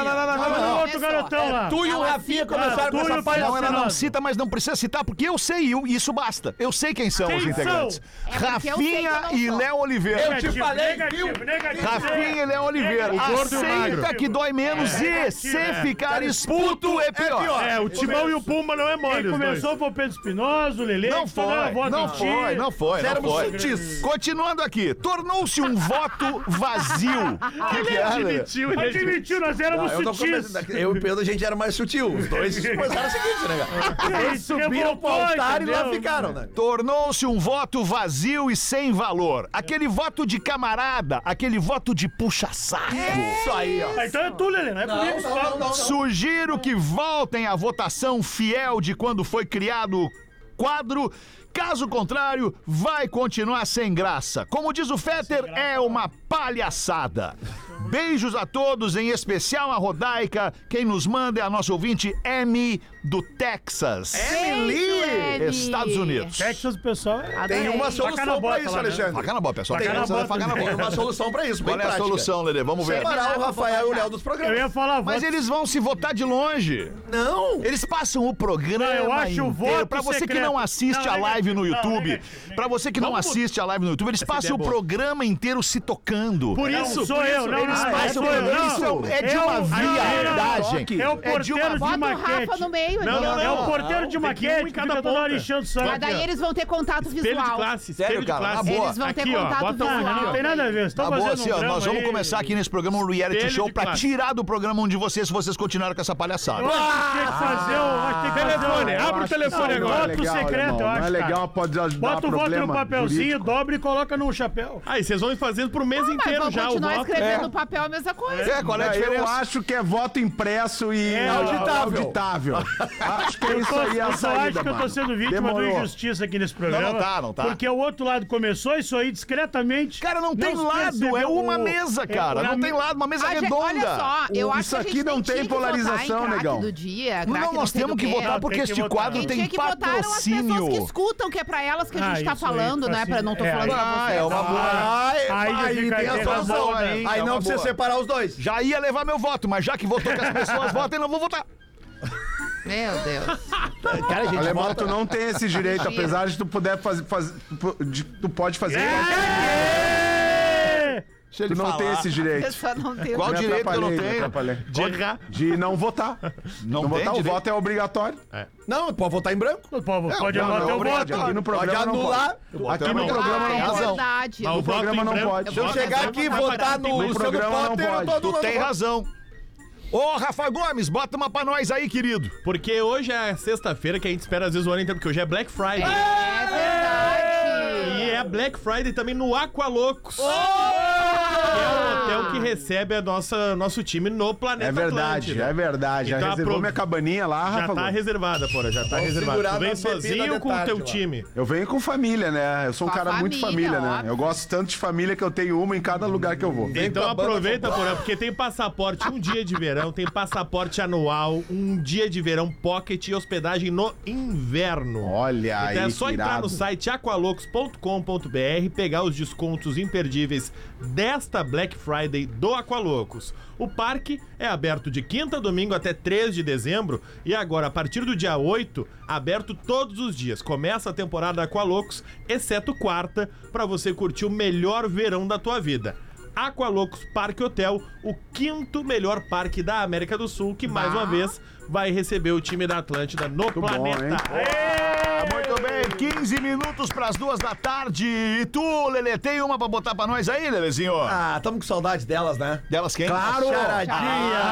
Não. O outro garotão lá. Tu e o Rafinha começaram com tu e essa o palhaçada. Não, ela não Fernando. cita, mas não precisa citar, porque eu sei, e isso basta. Eu sei quem são Quem os integrantes. É porque eu sei que eu Rafinha não e sou. Léo Oliveira. te falei, negativo. Rafinha e Léo Oliveira. O gordo e o magro. Aceita que dói menos e se ficar expulso é pior. É, o Timão e o Pumba não é mole. Quem os dois. começou foi o Pedro Espinosa, o Lelê. Não que falava voto em ti. não foi. Éramos sutis. Continuando aqui, tornou-se um voto vazio. O que é, Lelê? Admitiu, ele admitiu. Admitiu, nós éramos Eu, sutis. eu e o Pedro, a gente era mais sutil. Os dois começaram o seguinte, né, cara? Eles subiram pro revoltou, altar e lá entendeu? ficaram, né? Tornou-se um voto vazio e sem valor. Aquele voto de camarada, aquele voto de puxa-saco. Isso aí, ó. Ah, então é tu, Lelê, não é comigo. que fala. Sugiro que voltem à votação fiel de quando foi criado o quadro. Caso contrário, vai continuar sem graça. Como diz o Fetter, é uma palhaçada. Beijos a todos, em especial a Rodaica. Quem nos manda é a nossa ouvinte Amy do Texas, Emily! Estados Unidos. Texas, o pessoal. Tem uma Faca na solução pra bota isso, lá, né? Alexandre. Faca na bola, pessoal. Tem Texas é faca na Tem bola. uma solução pra isso, bem Qual é a prática. solução, Lelê? Vamos ver. Separar o Rafael e o Léo dos Eu programas. ia falar Mas voto. eles vão se votar de longe. Não! Eles passam o programa Não, eu acho o inteiro. voto Pra você que secreto. não assiste Não, a live no negativo, não, YouTube, negativo. pra você que não assiste a live no YouTube, eles passam o programa inteiro se tocando. Por Não, isso, sou por eu, isso, não, eles não, passam sou eu, por não. isso. É de Eu- uma Não, viadagem. É o É de porteiro uma... de Bota o maquete. Rafa no meio. Não, ali, não, ó. É o porteiro de Tem que um maquete em que cada fica toda hora ponta. enchendo o saco. Mas daí eles vão ter contato Espelho de visual. classe, Sério, espelho de cara, na classe. boa. Eles vão ter Aqui, ó, contato bota o visual. Não, não tem nada a ver. Vocês estão Tá bom, fazendo assim, um ó, drama nós vamos aí. começar aqui nesse programa um reality Espelho show de pra classe. tirar do programa um de vocês se vocês continuarem com essa palhaçada. Eu acho que tem que fazer o... acho que tem que fazer Telefone, o- abre o telefone Não, agora. voto secreto, eu acho, Não é legal, cara. pode ajudar Bota o voto problema no papelzinho, jurídico. dobra e coloca no chapéu. Aí, vocês vão fazendo pro mês Mas inteiro vão já o continuar voto. escrevendo no papel a mesma coisa. É, qual é a Eu diferença? acho que é voto impresso e auditável. Acho que é isso aí a Eu só acho saída, que eu tô mano. sendo vítima de Demorou. injustiça aqui nesse programa. não tá. Porque o outro lado começou isso aí discretamente. Cara, não tem se lado, percebeu é uma o- mesa, cara. Não tem lado, uma mesa A gente- redonda. Olha só, eu acho Isso que a gente aqui não tinha tem que votar polarização, em craque negão. do dia, Não, craque nós sei temos do que quê. votar Não, porque tem que este votar. quadro Quem tem tinha que votar eram as pessoas que patrocínio. escutam, que é pra elas que a gente tá isso aí, falando, né? assim, Pra não tô é, falando aí- pra vocês. é uma boa. Aí já Aí fica- tem a tem solução, razão, hein? É Aí uma não precisa boa. separar os dois. Já ia levar meu voto, mas já que votou com as pessoas votam e não vão votar. Meu Deus. Cara, a gente Alemão, vota. tu não tem esse direito, Mentira. apesar de tu poder fazer. Tu pode fazer. Deixa Tu ele não falar. tem esse Eu direito. só não tenho. Qual Me direito que eu não atrapalhei, me tenho? atrapalhei. De errar. De não votar. Não tem votar, o direito? voto é obrigatório. Não, pode votar em branco. Pode Não, anular não, teu obrigado. voto. Aqui no Pode programa não anular. pode. Aqui Aqui no programa Ah, não é pode. verdade. Mas o No voto programa em não branco- pode. Se eu voto chegar em aqui e branco vai votar parar. no Luciano programa não Potter, eu tô pode. Tu anulando tem o voto. razão. Ô, Rafa Gomes, bota uma pra nós aí, querido. Porque hoje é sexta-feira que a gente espera às vezes o ano inteiro, porque hoje é Black Friday. É verdade. E é Black Friday também no Aqualocos. Que é o hotel que recebe a nosso time no planeta É verdade, Atlântida. é verdade. Já Então, reservou minha cabaninha lá, Já Rafa? tá Gomes? reservada, porra. Já tá Vamos reservada. segurar Tu vem na bebida sozinho de com o tarde teu lá. time? Eu venho com família, né? Eu sou um Com a cara muito família, família, né? óbvio. Eu gosto tanto de família que eu tenho uma em cada lugar que eu vou. Então com a banda aproveita, porra, porque tem passaporte um dia de verão, tem passaporte anual, um dia de verão pocket e hospedagem no inverno. Olha aí, Então é só que entrar irado. no site aqualocos.com.br, pegar os descontos imperdíveis desta Black Friday do Aqualocos. O parque é aberto de quinta a domingo até 3 de dezembro e agora, a partir do dia 8, aberto todos os dias. Começa a temporada Aqualocos, exceto quarta, para você curtir o melhor verão da tua vida. Aqualocos Parque Hotel, o 5º melhor parque da América do Sul, que mais uma vez vai receber o time da Atlântida no bom, planeta. hein? Muito bem, 15 minutos pras 2 da tarde. E tu, Lelê, tem uma pra botar pra nós aí, Lelezinho? Ah, tamo com saudade delas, né? Delas quem? Claro! Charadinha.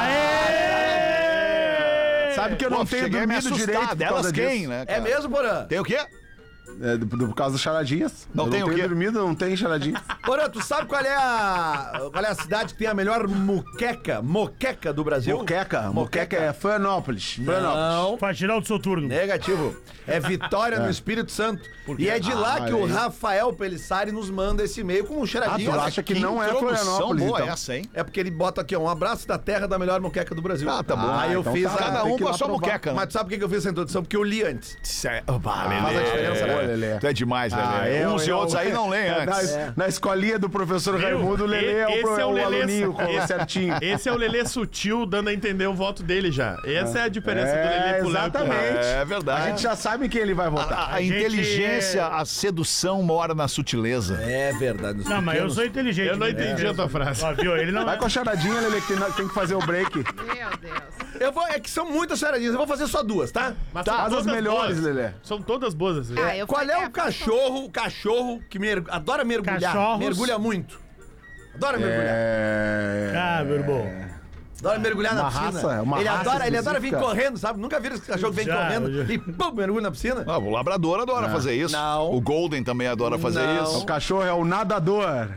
Sabe que eu não Pô, tenho cheguei a me dormido assustar. direito por Delas causa quem, disso. né? É cara? mesmo, Porã? Tem o quê? Por causa das charadinhas. Não Eu tem o tenho quê? dormido, não tem charadinhas. Porã, tu sabe qual é a cidade que tem a melhor moqueca do Brasil? Moqueca é Florianópolis. Não. Faxinal do Soturno. Negativo. É Vitória no Espírito Santo. E é de lá que o aí. Rafael Pelissari nos manda esse e-mail com um cheiradinho. tu Olha, acha que não é introdução Florianópolis, boa então? essa, hein? É porque ele bota aqui, ó, um abraço da terra da melhor moqueca do Brasil. Ah, tá bom. Aí eu então fiz tá, Cada tem um que ir com a lá sua provar. moqueca, né? Mas tu sabe por que eu fiz essa introdução? Porque eu li antes. Faz a diferença, né? Lelê. Tu é demais, Lelê. Uns e outros aí não leem antes. Na escolinha do professor Raimundo, o Lelê é Esse o Lelê- aluninho certinho. Esse é o Lelê sutil, dando a entender o voto dele já. Essa é a diferença do Lelê pro Léo. exatamente. É A verdade. gente já sabe quem ele vai votar. A inteligência, a sedução mora na sutileza. É verdade. Não, mas eu sou inteligente. Eu não né? entendi a tua frase. Ó, viu? Ele não Vai é. com a charadinha, Lelê, que tem que fazer o break. Meu Deus. É que são muitas charadinhas. Eu vou fazer só duas, tá? Mas Tá, são faz as todas melhores, boas. Lelê. São todas boas. assim. Ah, eu Qual falei- é o cachorro que adora mergulhar? Cachorros. Mergulha muito. Adora mergulhar. Ah, meu irmão. Adora mergulhar na Uma piscina. raça, uma ele, raça ele adora vir específica. correndo, sabe? Nunca viram esse cachorro que vem Já, correndo eu já. e pum, mergulha na piscina? Ah, o labrador adora fazer isso. Não. O Golden também adora fazer Não. isso. O cachorro é o nadador.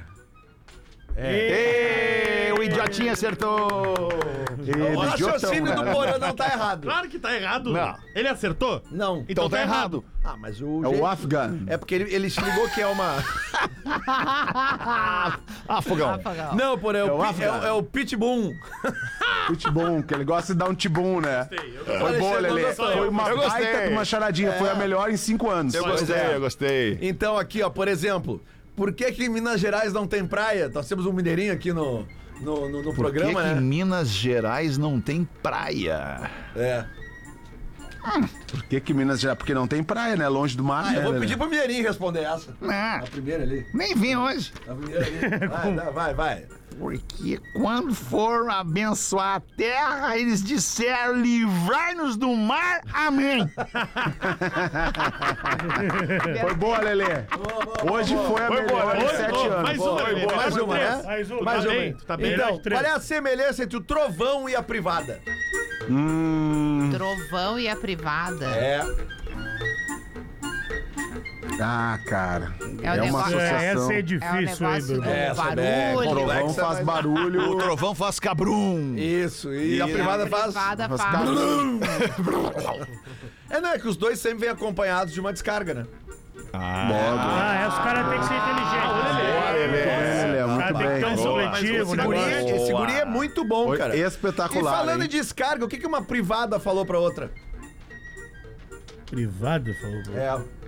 Ei, o idiotinha acertou. O raciocínio do Porã não tá errado. Claro que tá errado. Não. Ele acertou? Não. Então tá errado. Ah, mas o... É o jeito- Afghan. É porque ele se ligou que é uma... Afogão. Afogão. Não, Porã, É o Afghan. é o Pitbull. Pitbull, que ele gosta de dar um tibum, né? Foi Alexandre boa, Lelê. gostou. Foi uma Eu gostei. baita de uma charadinha. Foi a melhor em 5 anos. Eu Pois gostei, é. eu gostei. Então aqui, ó, por exemplo, por que em Minas Gerais não tem praia? Nós temos um mineirinho aqui no Por que programa, que em né? Minas Gerais não tem praia? É. Por que Minas Gerais? Porque não tem praia, né? Longe do mar, Ah, né, eu vou Lelê? pedir pro mineirinho responder essa. Não, A primeira ali. nem vim hoje. A primeira ali. Vai. Porque quando for abençoar a terra, eles disseram: livrai-nos do mar, amém. Foi boa, Lelê. Hoje foi a melhor em Hoje, 7 boa. anos. Mais uma, Lelê. Mais uma, três. né? Mais um. Mais Tá uma. bem, tu tá bem. Então, Melhor de três. qual é a semelhança entre o trovão e a privada? Trovão e a privada. É. Ah, cara. É o É uma negócio- É, associação. essa é É o difícil aí, negócio do Bruno. Essa é barulho. O trovão complexa, faz mas- barulho. O trovão faz cabrum. Isso. E a E privada A faz. privada faz faz. É, não, é que os dois sempre vêm acompanhados de uma descarga, né? Ah, os caras têm que ser inteligentes. Lelê, Os muito caras têm que ter um bem. supletivo, Esse guri, negócio. esse guri é muito bom, Foi cara. espetacular, E falando hein? em descarga, o que uma privada falou pra outra? Privada, falou. É.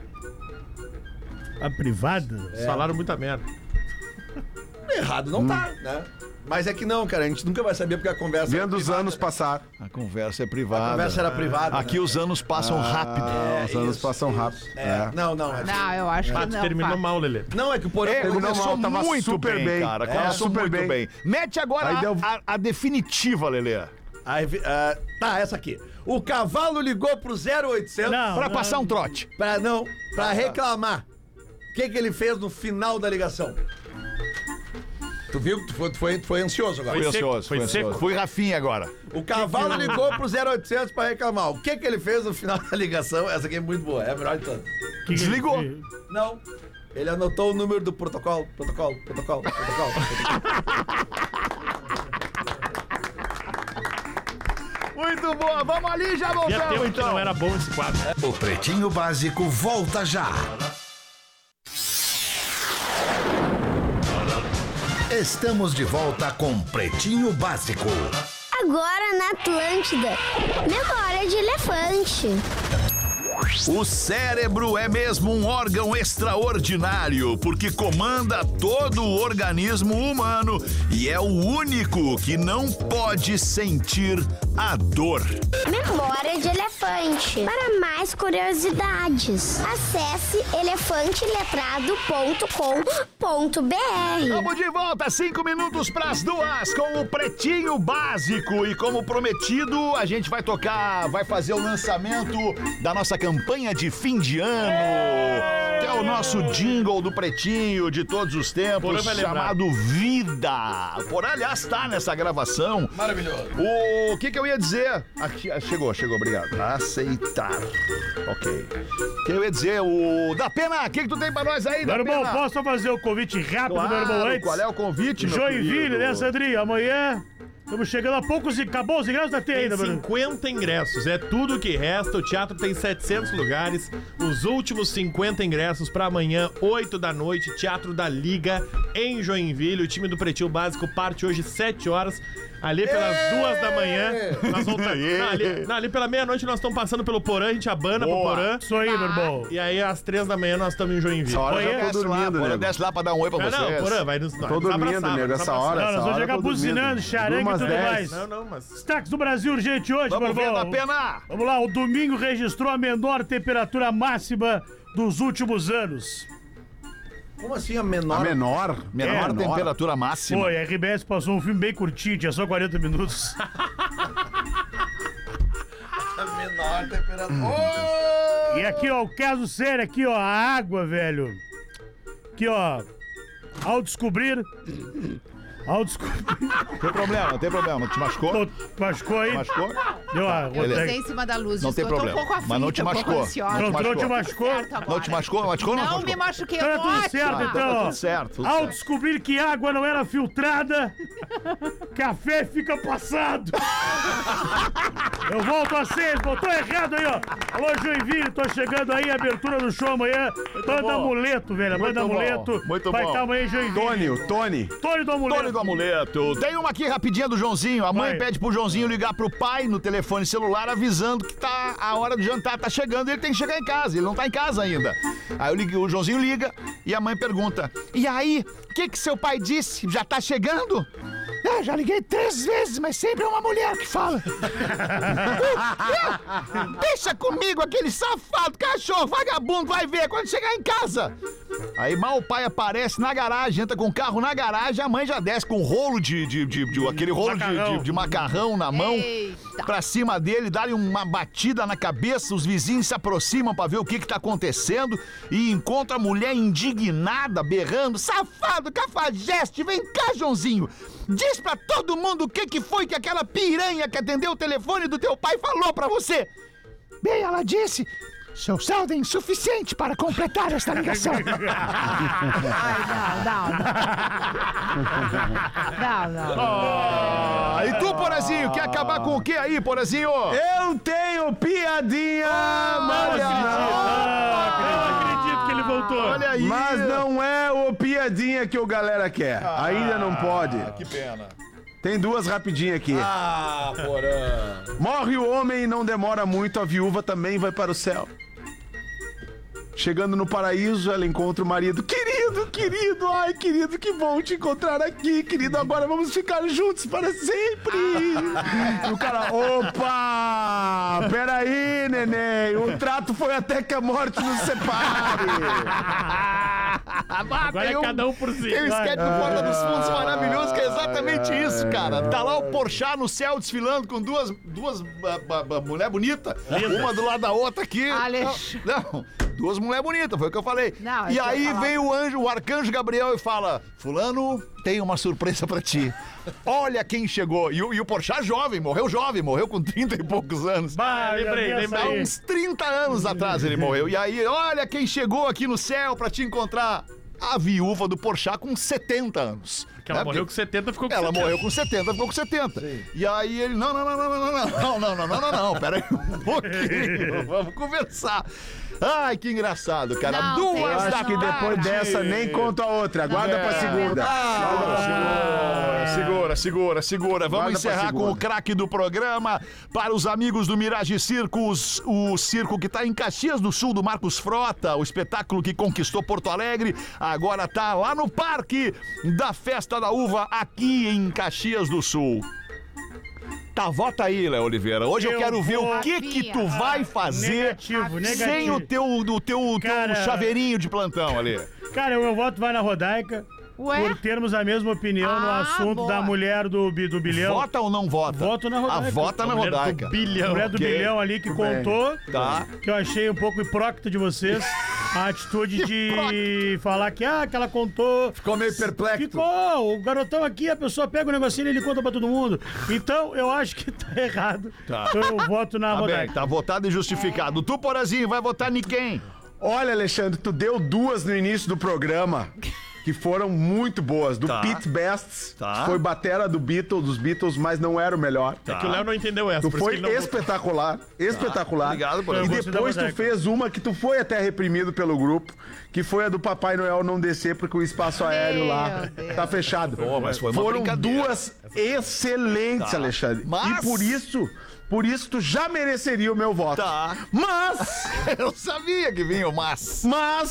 A privada? Falaram muita merda. Errado não tá, né? Mas é que não, cara, a gente nunca vai saber porque a conversa... Vendo os anos passar. A conversa é privada. A conversa era privada. Aqui os anos passam rápido. Os anos passam rápido. Não. Não, eu acho que Ah, tu não. terminou pá. mal, Lelê. Não, é que o Porã... Começou tava muito super bem, bem. cara. É, Começou super muito bem. Mete agora Aí deu- a definitiva, Lelê. Tá, essa aqui. O cavalo ligou pro 0800 Pra passar um trote. pra reclamar. O que ele fez no final da ligação? Tu viu que tu foi ansioso agora. Fui seco, ansioso, foi fui ansioso. seco. Fui Rafinha agora. O cavalo ligou pro 0800 pra reclamar. O que ele fez no final da ligação? Essa aqui é muito boa, é a melhor de todas. Desligou. Não. Ele anotou o número do protocolo. Muito boa. Vamos ali, já Tinha voltamos tempo que então. não era bom esse quadro. O Pretinho Básico volta já. Estamos de volta com Pretinho Básico. Agora na Atlântida. Memória de elefante. O cérebro é mesmo um órgão extraordinário, porque comanda todo o organismo humano e é o único que não pode sentir a dor. Memória de elefante. Para mais curiosidades, acesse elefanteletrado.com.br. Vamos de volta, 5 minutos pras 2 com o Pretinho Básico. E como prometido, a gente vai fazer o lançamento da nossa campanha de fim de ano, que é o nosso jingle do Pretinho de todos os tempos, Porã vai lembrar. chamado Vida. Por aliás, tá nessa gravação. Maravilhoso. O que eu ia dizer? Aqui, chegou, obrigado. Aceitar. Ok. O que eu ia dizer? Da Pena, o que tu tem pra nós aí, da Meu irmão, Pena? posso só fazer o convite rápido, meu irmão, Claro, antes? qual é o convite, meu Joinville, querido? né, Sandrinho? Amanhã estamos chegando a poucos... Acabou os ingressos da T Tem ainda, meu irmão. 50 ingressos, é tudo que resta. O teatro tem 700 lugares. Os últimos 50 ingressos pra amanhã, 8 da noite, Teatro da Liga, em Joinville. O time do Pretinho Básico parte hoje 7 horas. Ali pelas 2 da manhã, nós vamos ali pela meia-noite nós estamos passando pelo Porã, a gente abana pro Porã. Isso aí, meu irmão. E aí às 3 da manhã nós estamos em Joinville. Essa hora eu já Amanhã- tô dormindo, Porã nego. desce lá pra dar um oi pra vocês. Não, Porã, vai nos Tô dormindo, nego, essa hora. Não, nós vamos hora chegar eu tô dormindo. buzinando, charangue e Umas tudo 10. mais. Não, mas... Destaques do Brasil urgente hoje, Vamos meu ver, da irmão. Pena. Vamos lá, o domingo registrou a menor temperatura máxima dos últimos anos. Como assim a A menor? menor? Menor temperatura máxima. Foi, a RBS passou um filme bem curtinho, tinha só 40 minutos. A menor temperatura. E aqui, ó, o caso sério aqui, ó, a água, velho. Aqui, ó, ao descobrir... Não tem problema. Te machucou? Pô, machucou aí? Machucou? Deu a... Beleza. Você em cima da luz. Não tem Estou problema. um pouco aflita, Mas não te um pouco machucou. ansiosa. Não te Não te machucou. machucou? Certo agora. Não te machucou? Machucou ou não Não machucou? me machuquei, Tá tudo ótimo. certo, Tá então, ó. tudo certo, tudo Ao certo. descobrir que a água não era filtrada, café fica passado. Eu volto a 6, botou errado aí, ó. Alô, Joinville, tô chegando aí, abertura do show amanhã. Banda bom. Amuleto, velho. Muito Banda bom, Amuleto. muito vai bom. estar amanhã em Joinville. Tony. Tony do Amuleto. Tony do Amuleto. Tem uma aqui rapidinha do Joãozinho. A mãe Vai. pede pro Joãozinho ligar pro pai no telefone celular avisando que tá a hora do jantar tá chegando e ele tem que chegar em casa. Ele não tá em casa ainda. Aí o Joãozinho liga e a mãe pergunta: e aí, o que seu pai disse? Já tá chegando? Já liguei 3 vezes, mas sempre é uma mulher que fala. Deixa comigo aquele safado, cachorro, vagabundo, vai ver quando chegar em casa. Aí mal o pai aparece na garagem, entra com o carro na garagem, a mãe já desce com um rolo aquele rolo de macarrão na mão. Eita. Pra cima dele, dá-lhe uma batida na cabeça, os vizinhos se aproximam pra ver o que tá acontecendo e encontra a mulher indignada, berrando: safado, cafajeste, vem cá, Joãozinho. Diz pra todo mundo o que foi que aquela piranha que atendeu o telefone do teu pai falou pra você. Bem, ela disse: seu saldo é insuficiente para completar esta ligação. Não. E tu, Porazinho, quer acabar com o que aí, Porazinho? Eu tenho piadinha, Não acredito que ele voltou. Olha aí. mas não é o piadinha que o galera quer. Ainda não pode. Que pena. Tem duas rapidinhas aqui. Ah, Porã. Morre o homem e não demora muito, a viúva também vai para o céu. Chegando no paraíso, ela encontra o marido. Querido, querido. Ai, querido, que bom te encontrar aqui, querido. Agora vamos ficar juntos para sempre. E o cara, opa! Peraí, neném. O trato foi até que a morte nos separe. Agora é cada um por si. Tem um esquete do Porta dos Fundos maravilhoso, que é exatamente isso, cara. Tá lá o Porchat no céu desfilando com duas mulheres bonitas, uma do lado da outra aqui. Não, duas mulheres bonitas, foi o que eu falei. Não, e aí vem o arcanjo Gabriel e fala: Fulano, tem uma surpresa pra ti. Olha quem chegou. E o Porchat jovem, morreu com 30 e poucos anos. Lembrei. Há uns 30 anos atrás ele morreu. E aí, olha quem chegou aqui no céu pra te encontrar. A viúva do Porchat com 70 anos. Que ela morreu com 70, ficou com Ela 70. morreu com 70, ficou com 70. Sim. E aí ele, não, pera aí um pouquinho, vamos conversar. Ai, que engraçado, cara. Não, Duas eu da Acho que depois tarde. dessa nem conta a outra. Aguarda pra segunda. Segura. Vamos Guarda pra encerrar com segunda. o craque do programa. Para os amigos do Mirage Circos, o circo que está em Caxias do Sul, do Marcos Frota, o espetáculo que conquistou Porto Alegre, agora tá lá no Parque da Festa da Uva, aqui em Caxias do Sul. Tá, vota aí, Léo Oliveira. Hoje eu quero ver o que tu vai fazer sem o teu Cara, chaveirinho de plantão ali. Cara, o meu voto vai na Rodaica. Ué? Por termos a mesma opinião no assunto boa. da mulher do bilhão. Vota ou não vota? Voto na Rodaica. Vota na Mulher do Rodaica. bilhão. A mulher do Ok. bilhão ali que contou, Tá. que eu achei um pouco hipócrita de vocês, a atitude de falar que ela contou. Ficou meio perplexo. Ficou, o garotão aqui, a pessoa pega o negocinho e ele conta pra todo mundo. Então, eu acho que tá errado. Tá. Então eu voto na Tá bem, Rodaica. tá votado e justificado. Tu, Porazinho, vai votar em quem? Olha, Alexandre, tu deu duas no início do programa que foram muito boas. Do Tá. Pete Best, Tá. que foi batera dos Beatles, mas não era o melhor. É que o Léo não entendeu essa. Tu por isso foi que ele não votou. espetacular. Obrigado, por E Eu gostei depois da tu Rodaica. fez uma que tu foi até reprimido pelo grupo, que foi a do Papai Noel não descer porque o espaço aéreo lá Deus. tá fechado. Pô, mas foi uma Foram brincadeira. duas excelentes, Alexandre. Mas- E por isso tu já mereceria o meu voto. Tá. Mas Eu sabia que vinha o mas.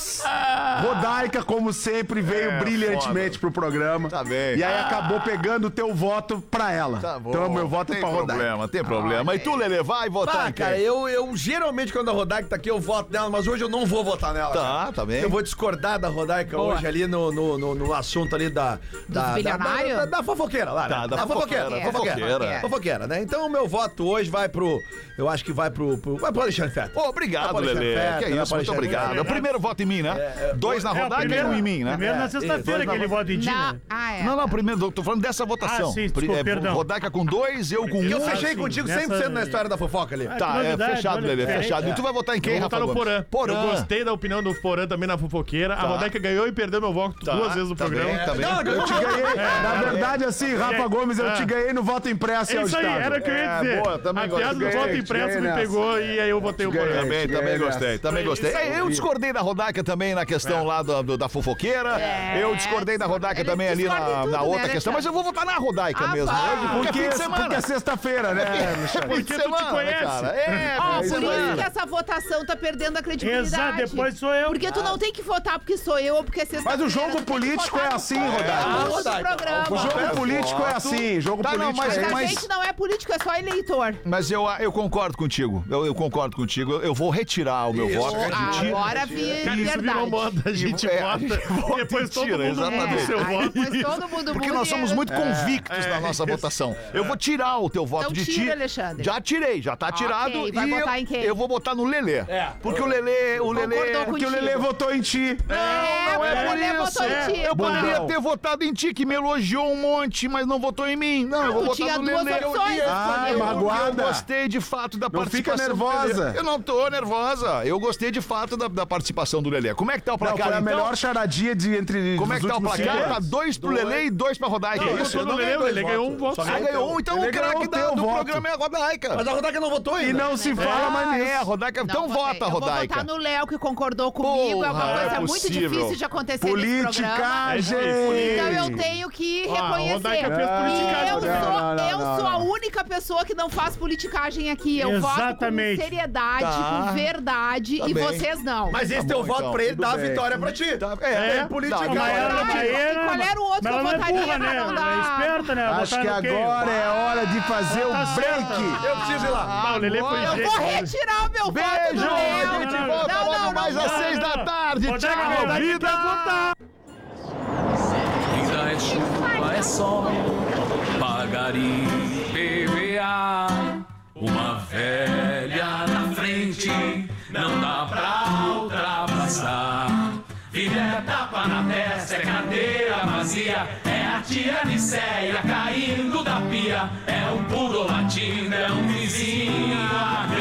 Rodaica, como sempre, veio brilhantemente pro programa. Tá bem. E aí acabou pegando o teu voto pra ela. Tá bom. Então meu voto é pra Rodaica. Tem problema. E tu, Lelê, vai votar em quem? Cara, eu geralmente quando a Rodaica tá aqui eu voto nela, mas hoje eu não vou votar nela. cara. Tá bem. Eu vou discordar da Rodaica Boa. hoje ali no assunto ali da bilionários? da fofoqueira lá. Tá, né? da fofoqueira. fofoqueira. Fofoqueira, né? Então o meu voto hoje vai pro. Eu acho que vai pro Alexandre Fetter. Ô, obrigado, Vai pro Lelê. Alexandre Que Fetter, isso, vai pro muito Alexandre obrigado. Fetter. O primeiro voto em mim, né? Dois na Rodaica e um em mim, né? Primeiro na sexta-feira que ele vota em ti, né? Não, primeiro, tô falando dessa votação. Ah, sim, desculpa, perdão. Rodaica com 2, eu com 1. Que eu Ah, fechei sim, contigo nessa- 100% na história da fofoca ali. Tá, que novidade, fechado, olha, Lelê, diferente. fechado. E tu vai votar em quem, Eu vou Rafa votar no Gomes? Porã. Eu gostei da opinião do Porã também na fofoqueira. A Rodaica ganhou e perdeu meu voto duas vezes no tá programa. bem, tá bem. Não, Eu te ganhei. Na verdade, assim, Rafa Gomes, eu te ganhei no voto impresso e É isso aí, auditado. era o que eu ia dizer. boa, também a gosto. piada do Ganhei, voto impresso ganhei me nessa. pegou e aí eu votei o Porã. Também ganhei gostei, nessa. também gostei. Eu discordei da Rodaica também na questão lá da fofoqueira. Eu discordei da Rodaica Ele também ali discorda em tudo, na outra né, questão, mas eu vou votar na Rodaica mesmo. vai. Hoje, porque é fim de Porque semana. é sexta-feira, né, Alexandre? Fim de Porque tu te semana, conhece. cara. É, Ó, fim de por isso semana. que essa votação tá perdendo a credibilidade. Exato, depois sou eu. Porque tu não tem que votar porque sou eu ou porque é sexta-feira. Mas o jogo Tu tem que político votar é no assim, conteúdo Rodaica. do Rodaica. programa. O jogo político é assim. Jogo Tá, não, político mas- é A mas- gente não é político, é só eleitor. Mas eu concordo contigo. Eu concordo contigo. Eu vou retirar o meu voto. Agora Cara, isso virou verdade. moda. A gente É, a gente vota vota e depois e todo tira, mundo muda o exatamente. seu Aí voto. depois todo mundo Porque muda nós e somos muito convictos na nossa votação. Eu vou tirar o teu voto Então de tira, ti. Alexandre. Já tirei, já tá tirado. vai e botar em quem? eu vou botar no Lelê. Porque o Lelê. Concordou Porque o contigo. Lelê votou em ti. Não é por Ele isso. votou em ti. Eu poderia Bundão. ter votado em ti, que me elogiou um monte, mas não votou em mim. Não, eu vou Tu botar tinha no duas Lelê. opções. Ai, escolheu. magoada. Eu gostei de fato da Não fica participação. do nervosa. Lelê. Eu não tô nervosa. Eu gostei de fato da participação do Lelê. Como é que tá o Não, placar, foi a então? melhor charadinha entre Como é que dos tá o últimos placar? cinco Tá anos. 2 pro Lelê e 2 pra Rodaica. Eu É isso? votou no Lelê, ele ganhou um voto. Ah, ganhou um, então Ele o craque ganhou o teu do voto. programa é a Rodaica. Mas a Rodaica não votou ainda. E não se fala mais nisso. É, a Rodaica. Então Não votei. vota, Eu vou Rodaica. votar no Léo, que concordou comigo. É uma Porra, coisa é muito possível. difícil de acontecer nesse programa. Politicagem! Então eu tenho que Ó, a reconhecer. Rodaica fez E politicagem. eu Não, sou a única pessoa que não faz politicagem aqui. Eu Exatamente. voto com seriedade, Tá. com verdade, Tá e bem. vocês não. Mas esse Tá teu bom, voto então, pra ele tudo dá a bem. vitória pra ti. É, política. Mas ela E qual era o outro que eu Mas ela não é votaria burra, pra né? não Ela dar? é esperta, né? Acho que agora é hora de fazer Tá o certa. break. Eu preciso ir lá. Ah, o Lelê foi Eu jeito. vou retirar o meu voto Beijo! do A gente Leo. volta Não, logo não, mais não, às não. 6 da tarde. Rodaica, Tchau, Rodaica vida! quer votar. Vida é chuva, é sol, pagar IPVA. Uma velha na frente, não dá pra ultrapassar. Vida é tapa na testa, é cadeira vazia. É a tia Nicéia caindo da pia. É um puro latino, é um vizinho.